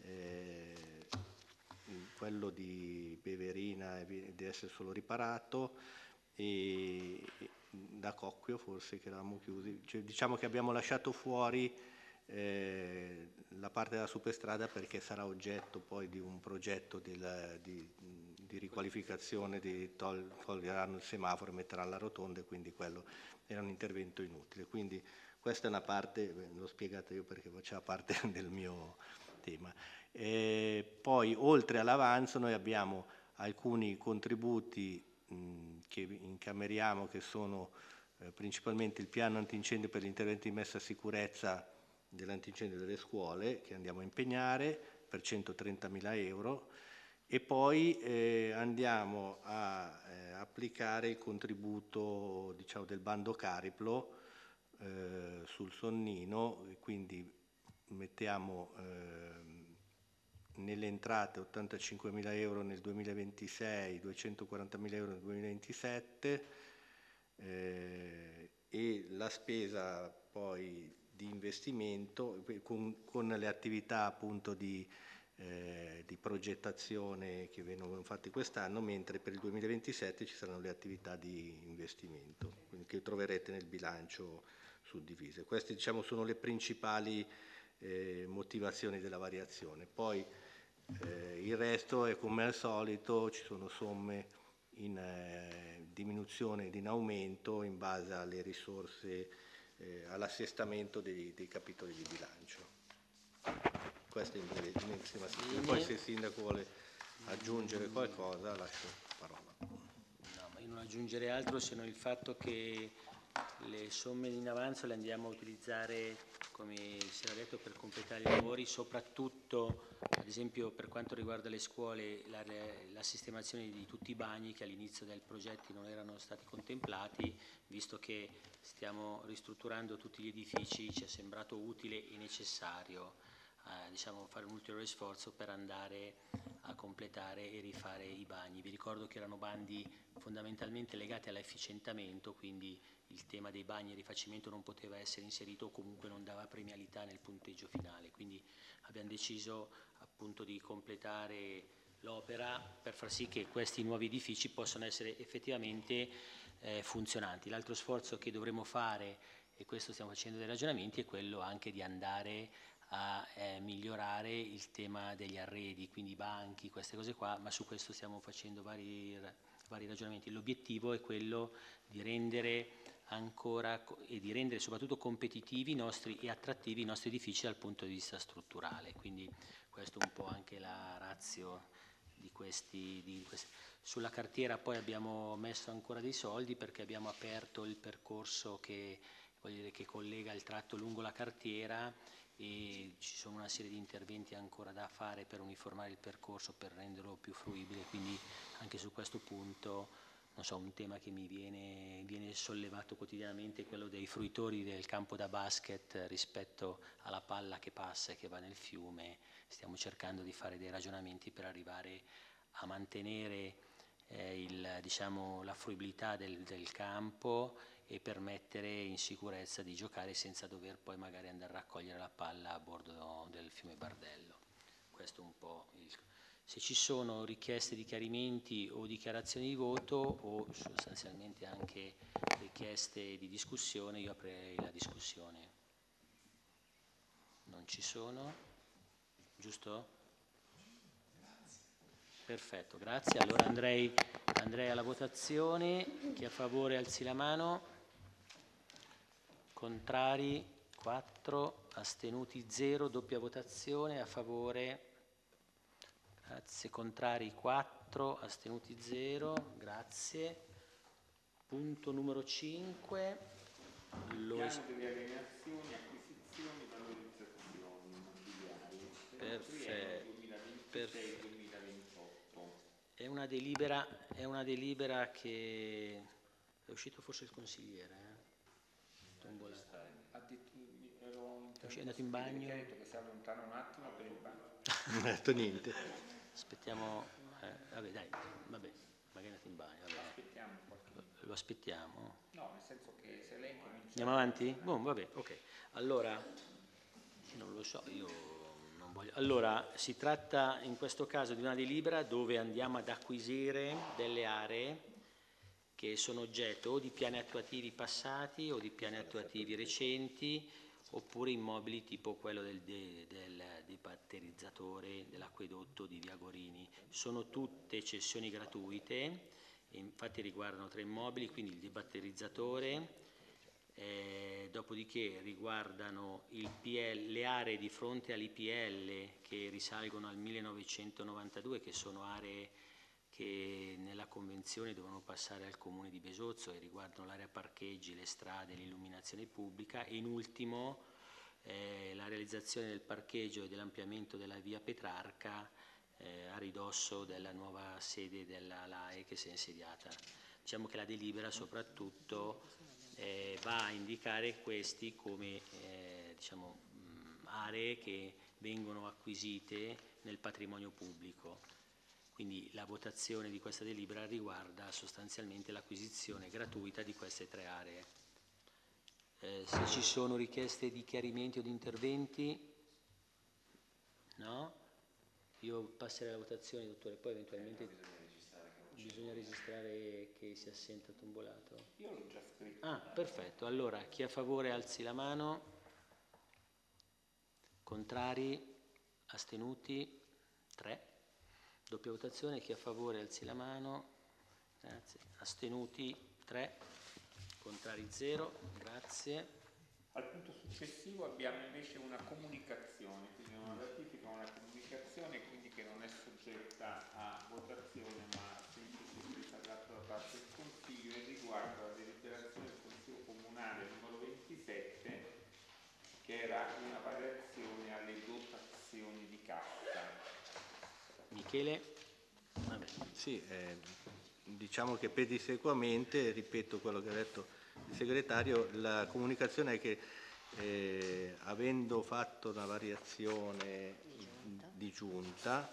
quello di Beverina deve essere solo riparato, e da Cocchio forse, che eravamo chiusi, cioè, diciamo che abbiamo lasciato fuori la parte della superstrada perché sarà oggetto poi di un progetto di riqualificazione, toglieranno il semaforo e metteranno la rotonda, e quindi quello era un intervento inutile. Quindi questa è una parte, l'ho spiegata io perché faceva parte del mio tema. Poi oltre all'avanzo noi abbiamo alcuni contributi che incameriamo, che sono principalmente il piano antincendio per gli interventi di messa a sicurezza dell'antincendio delle scuole, che andiamo a impegnare per 130.000 euro, e poi andiamo a applicare il contributo, diciamo, del bando Cariplo sul Sonnino, e quindi mettiamo nelle entrate 85.000 euro nel 2026, 240.000 euro nel 2027, e la spesa poi di investimento con le attività appunto di progettazione che vengono fatte quest'anno, mentre per il 2027 ci saranno le attività di investimento, quindi che troverete nel bilancio suddivise. Queste, diciamo, sono le principali motivazioni della variazione. Poi il resto è come al solito, ci sono somme in diminuzione ed in aumento in base alle risorse, all'assestamento dei capitoli di bilancio. Questo è in brevissima sintesi. Poi se il Sindaco vuole aggiungere qualcosa lascio la parola. No, ma io non aggiungerei altro se non il fatto che le somme in avanzo le andiamo a utilizzare, come si era detto, per completare i lavori, soprattutto ad esempio per quanto riguarda le scuole, la sistemazione di tutti i bagni che all'inizio del progetto non erano stati contemplati. Visto che stiamo ristrutturando tutti gli edifici, ci è sembrato utile e necessario diciamo, fare un ulteriore sforzo per andare a completare e rifare i bagni. Vi ricordo che erano bandi fondamentalmente legati all'efficientamento, quindi il tema dei bagni e rifacimento non poteva essere inserito, o comunque non dava premialità nel punteggio finale, quindi abbiamo deciso appunto di completare l'opera per far sì che questi nuovi edifici possano essere effettivamente funzionanti. L'altro sforzo che dovremo fare, e questo stiamo facendo dei ragionamenti, è quello anche di andare a migliorare il tema degli arredi, quindi banchi, queste cose qua, ma su questo stiamo facendo vari ragionamenti. L'obiettivo è quello di rendere ancora e di rendere soprattutto competitivi e attrattivi i nostri edifici dal punto di vista strutturale, quindi questo è un po' anche la ratio di questi. Sulla cartiera poi abbiamo messo ancora dei soldi perché abbiamo aperto il percorso che collega il tratto lungo la cartiera, e ci sono una serie di interventi ancora da fare per uniformare il percorso, per renderlo più fruibile, quindi anche su questo punto, non so, un tema che mi viene sollevato quotidianamente è quello dei fruitori del campo da basket rispetto alla palla che passa e che va nel fiume. Stiamo cercando di fare dei ragionamenti per arrivare a mantenere la fruibilità del campo e permettere in sicurezza di giocare senza dover poi magari andare a raccogliere la palla a bordo del fiume Bardello. Questo è un po' se ci sono richieste di chiarimenti o dichiarazioni di voto o sostanzialmente anche richieste di discussione, io aprirei la discussione. Non ci sono? Giusto? Perfetto, grazie. Allora andrei alla votazione. Chi è a favore alzi la mano. Contrari 4, astenuti 0, doppia votazione. A favore, grazie. Contrari 4, astenuti 0, grazie. Punto numero 5. Piano delle alienazioni, acquisizioni, valorizzazioni immobiliari. Perfetto. 2026-2028. È una delibera che è uscito forse il consigliere. È andato in bagno. Ha detto che si allontana un attimo per il bagno. Non ha detto niente. Aspettiamo. Vabbè, dai, vabbè. magari è andato in bagno. Vabbè. Aspettiamo qualche... Lo aspettiamo? No, nel senso che se lei comincia... Andiamo avanti? Boh, vabbè, ok. Allora, non lo so, io non voglio... Allora, si tratta in questo caso di una delibera dove andiamo ad acquisire delle aree che sono oggetto o di piani attuativi passati o di piani attuativi recenti, oppure immobili tipo quello del debatterizzatore dell'acquedotto di Via Gorini. Sono tutte cessioni gratuite, e infatti riguardano 3 immobili, quindi il debatterizzatore, dopodiché riguardano le aree di fronte all'IPL che risalgono al 1992, che sono aree che nella convenzione devono passare al comune di Besozzo e riguardano l'area parcheggi, le strade, l'illuminazione pubblica, e in ultimo la realizzazione del parcheggio e dell'ampliamento della via Petrarca a ridosso della nuova sede della LAE che si è insediata. Diciamo che la delibera soprattutto va a indicare questi come diciamo, aree che vengono acquisite nel patrimonio pubblico. Quindi la votazione di questa delibera riguarda sostanzialmente l'acquisizione gratuita di queste 3 aree. Se ci sono richieste di chiarimenti o di interventi, no? Io passerei alla votazione, dottore, poi eventualmente bisogna registrare che si assenta tombolato. Io l'ho già scritto. Ah, perfetto. Allora, chi è a favore alzi la mano. Contrari? Astenuti? 3. Doppia votazione, chi è a favore alzi la mano. Grazie. Astenuti 3. Contrari 0. Grazie. Al punto successivo abbiamo invece una comunicazione, quindi una ratifica, una comunicazione, quindi che non è soggetta a votazione ma semplicemente tratta da parte del Consiglio, e riguarda la deliberazione del Consiglio Comunale numero 27, che era una variazione alle dotazioni di cassa. Michele? Vabbè. Sì, diciamo che pedissequamente, ripeto quello che ha detto il segretario, la comunicazione è che avendo fatto una variazione di giunta,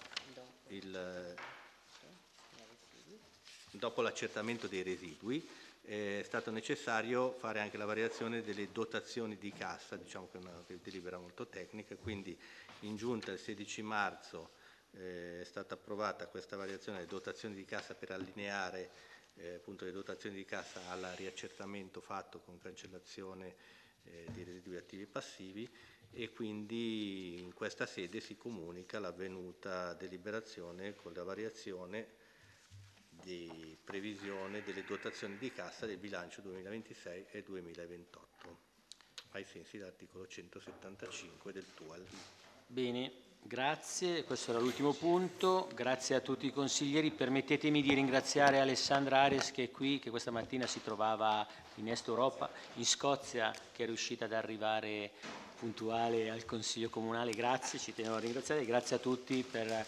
dopo l'accertamento dei residui, è stato necessario fare anche la variazione delle dotazioni di cassa, diciamo che è una delibera molto tecnica, quindi in giunta il 16 marzo è stata approvata questa variazione delle dotazioni di cassa per allineare appunto le dotazioni di cassa al riaccertamento fatto con cancellazione di residui attivi e passivi, e quindi in questa sede si comunica l'avvenuta deliberazione con la variazione di previsione delle dotazioni di cassa del bilancio 2026 e 2028 ai sensi dell'articolo 175 del TUAL. Bene. Grazie, questo era l'ultimo punto. Grazie a tutti i consiglieri. Permettetemi di ringraziare Alessandra Ares che è qui, che questa mattina si trovava in Est Europa, in Scozia, che è riuscita ad arrivare puntuale al Consiglio Comunale. Grazie, ci tenevo a ringraziare. Grazie a tutti per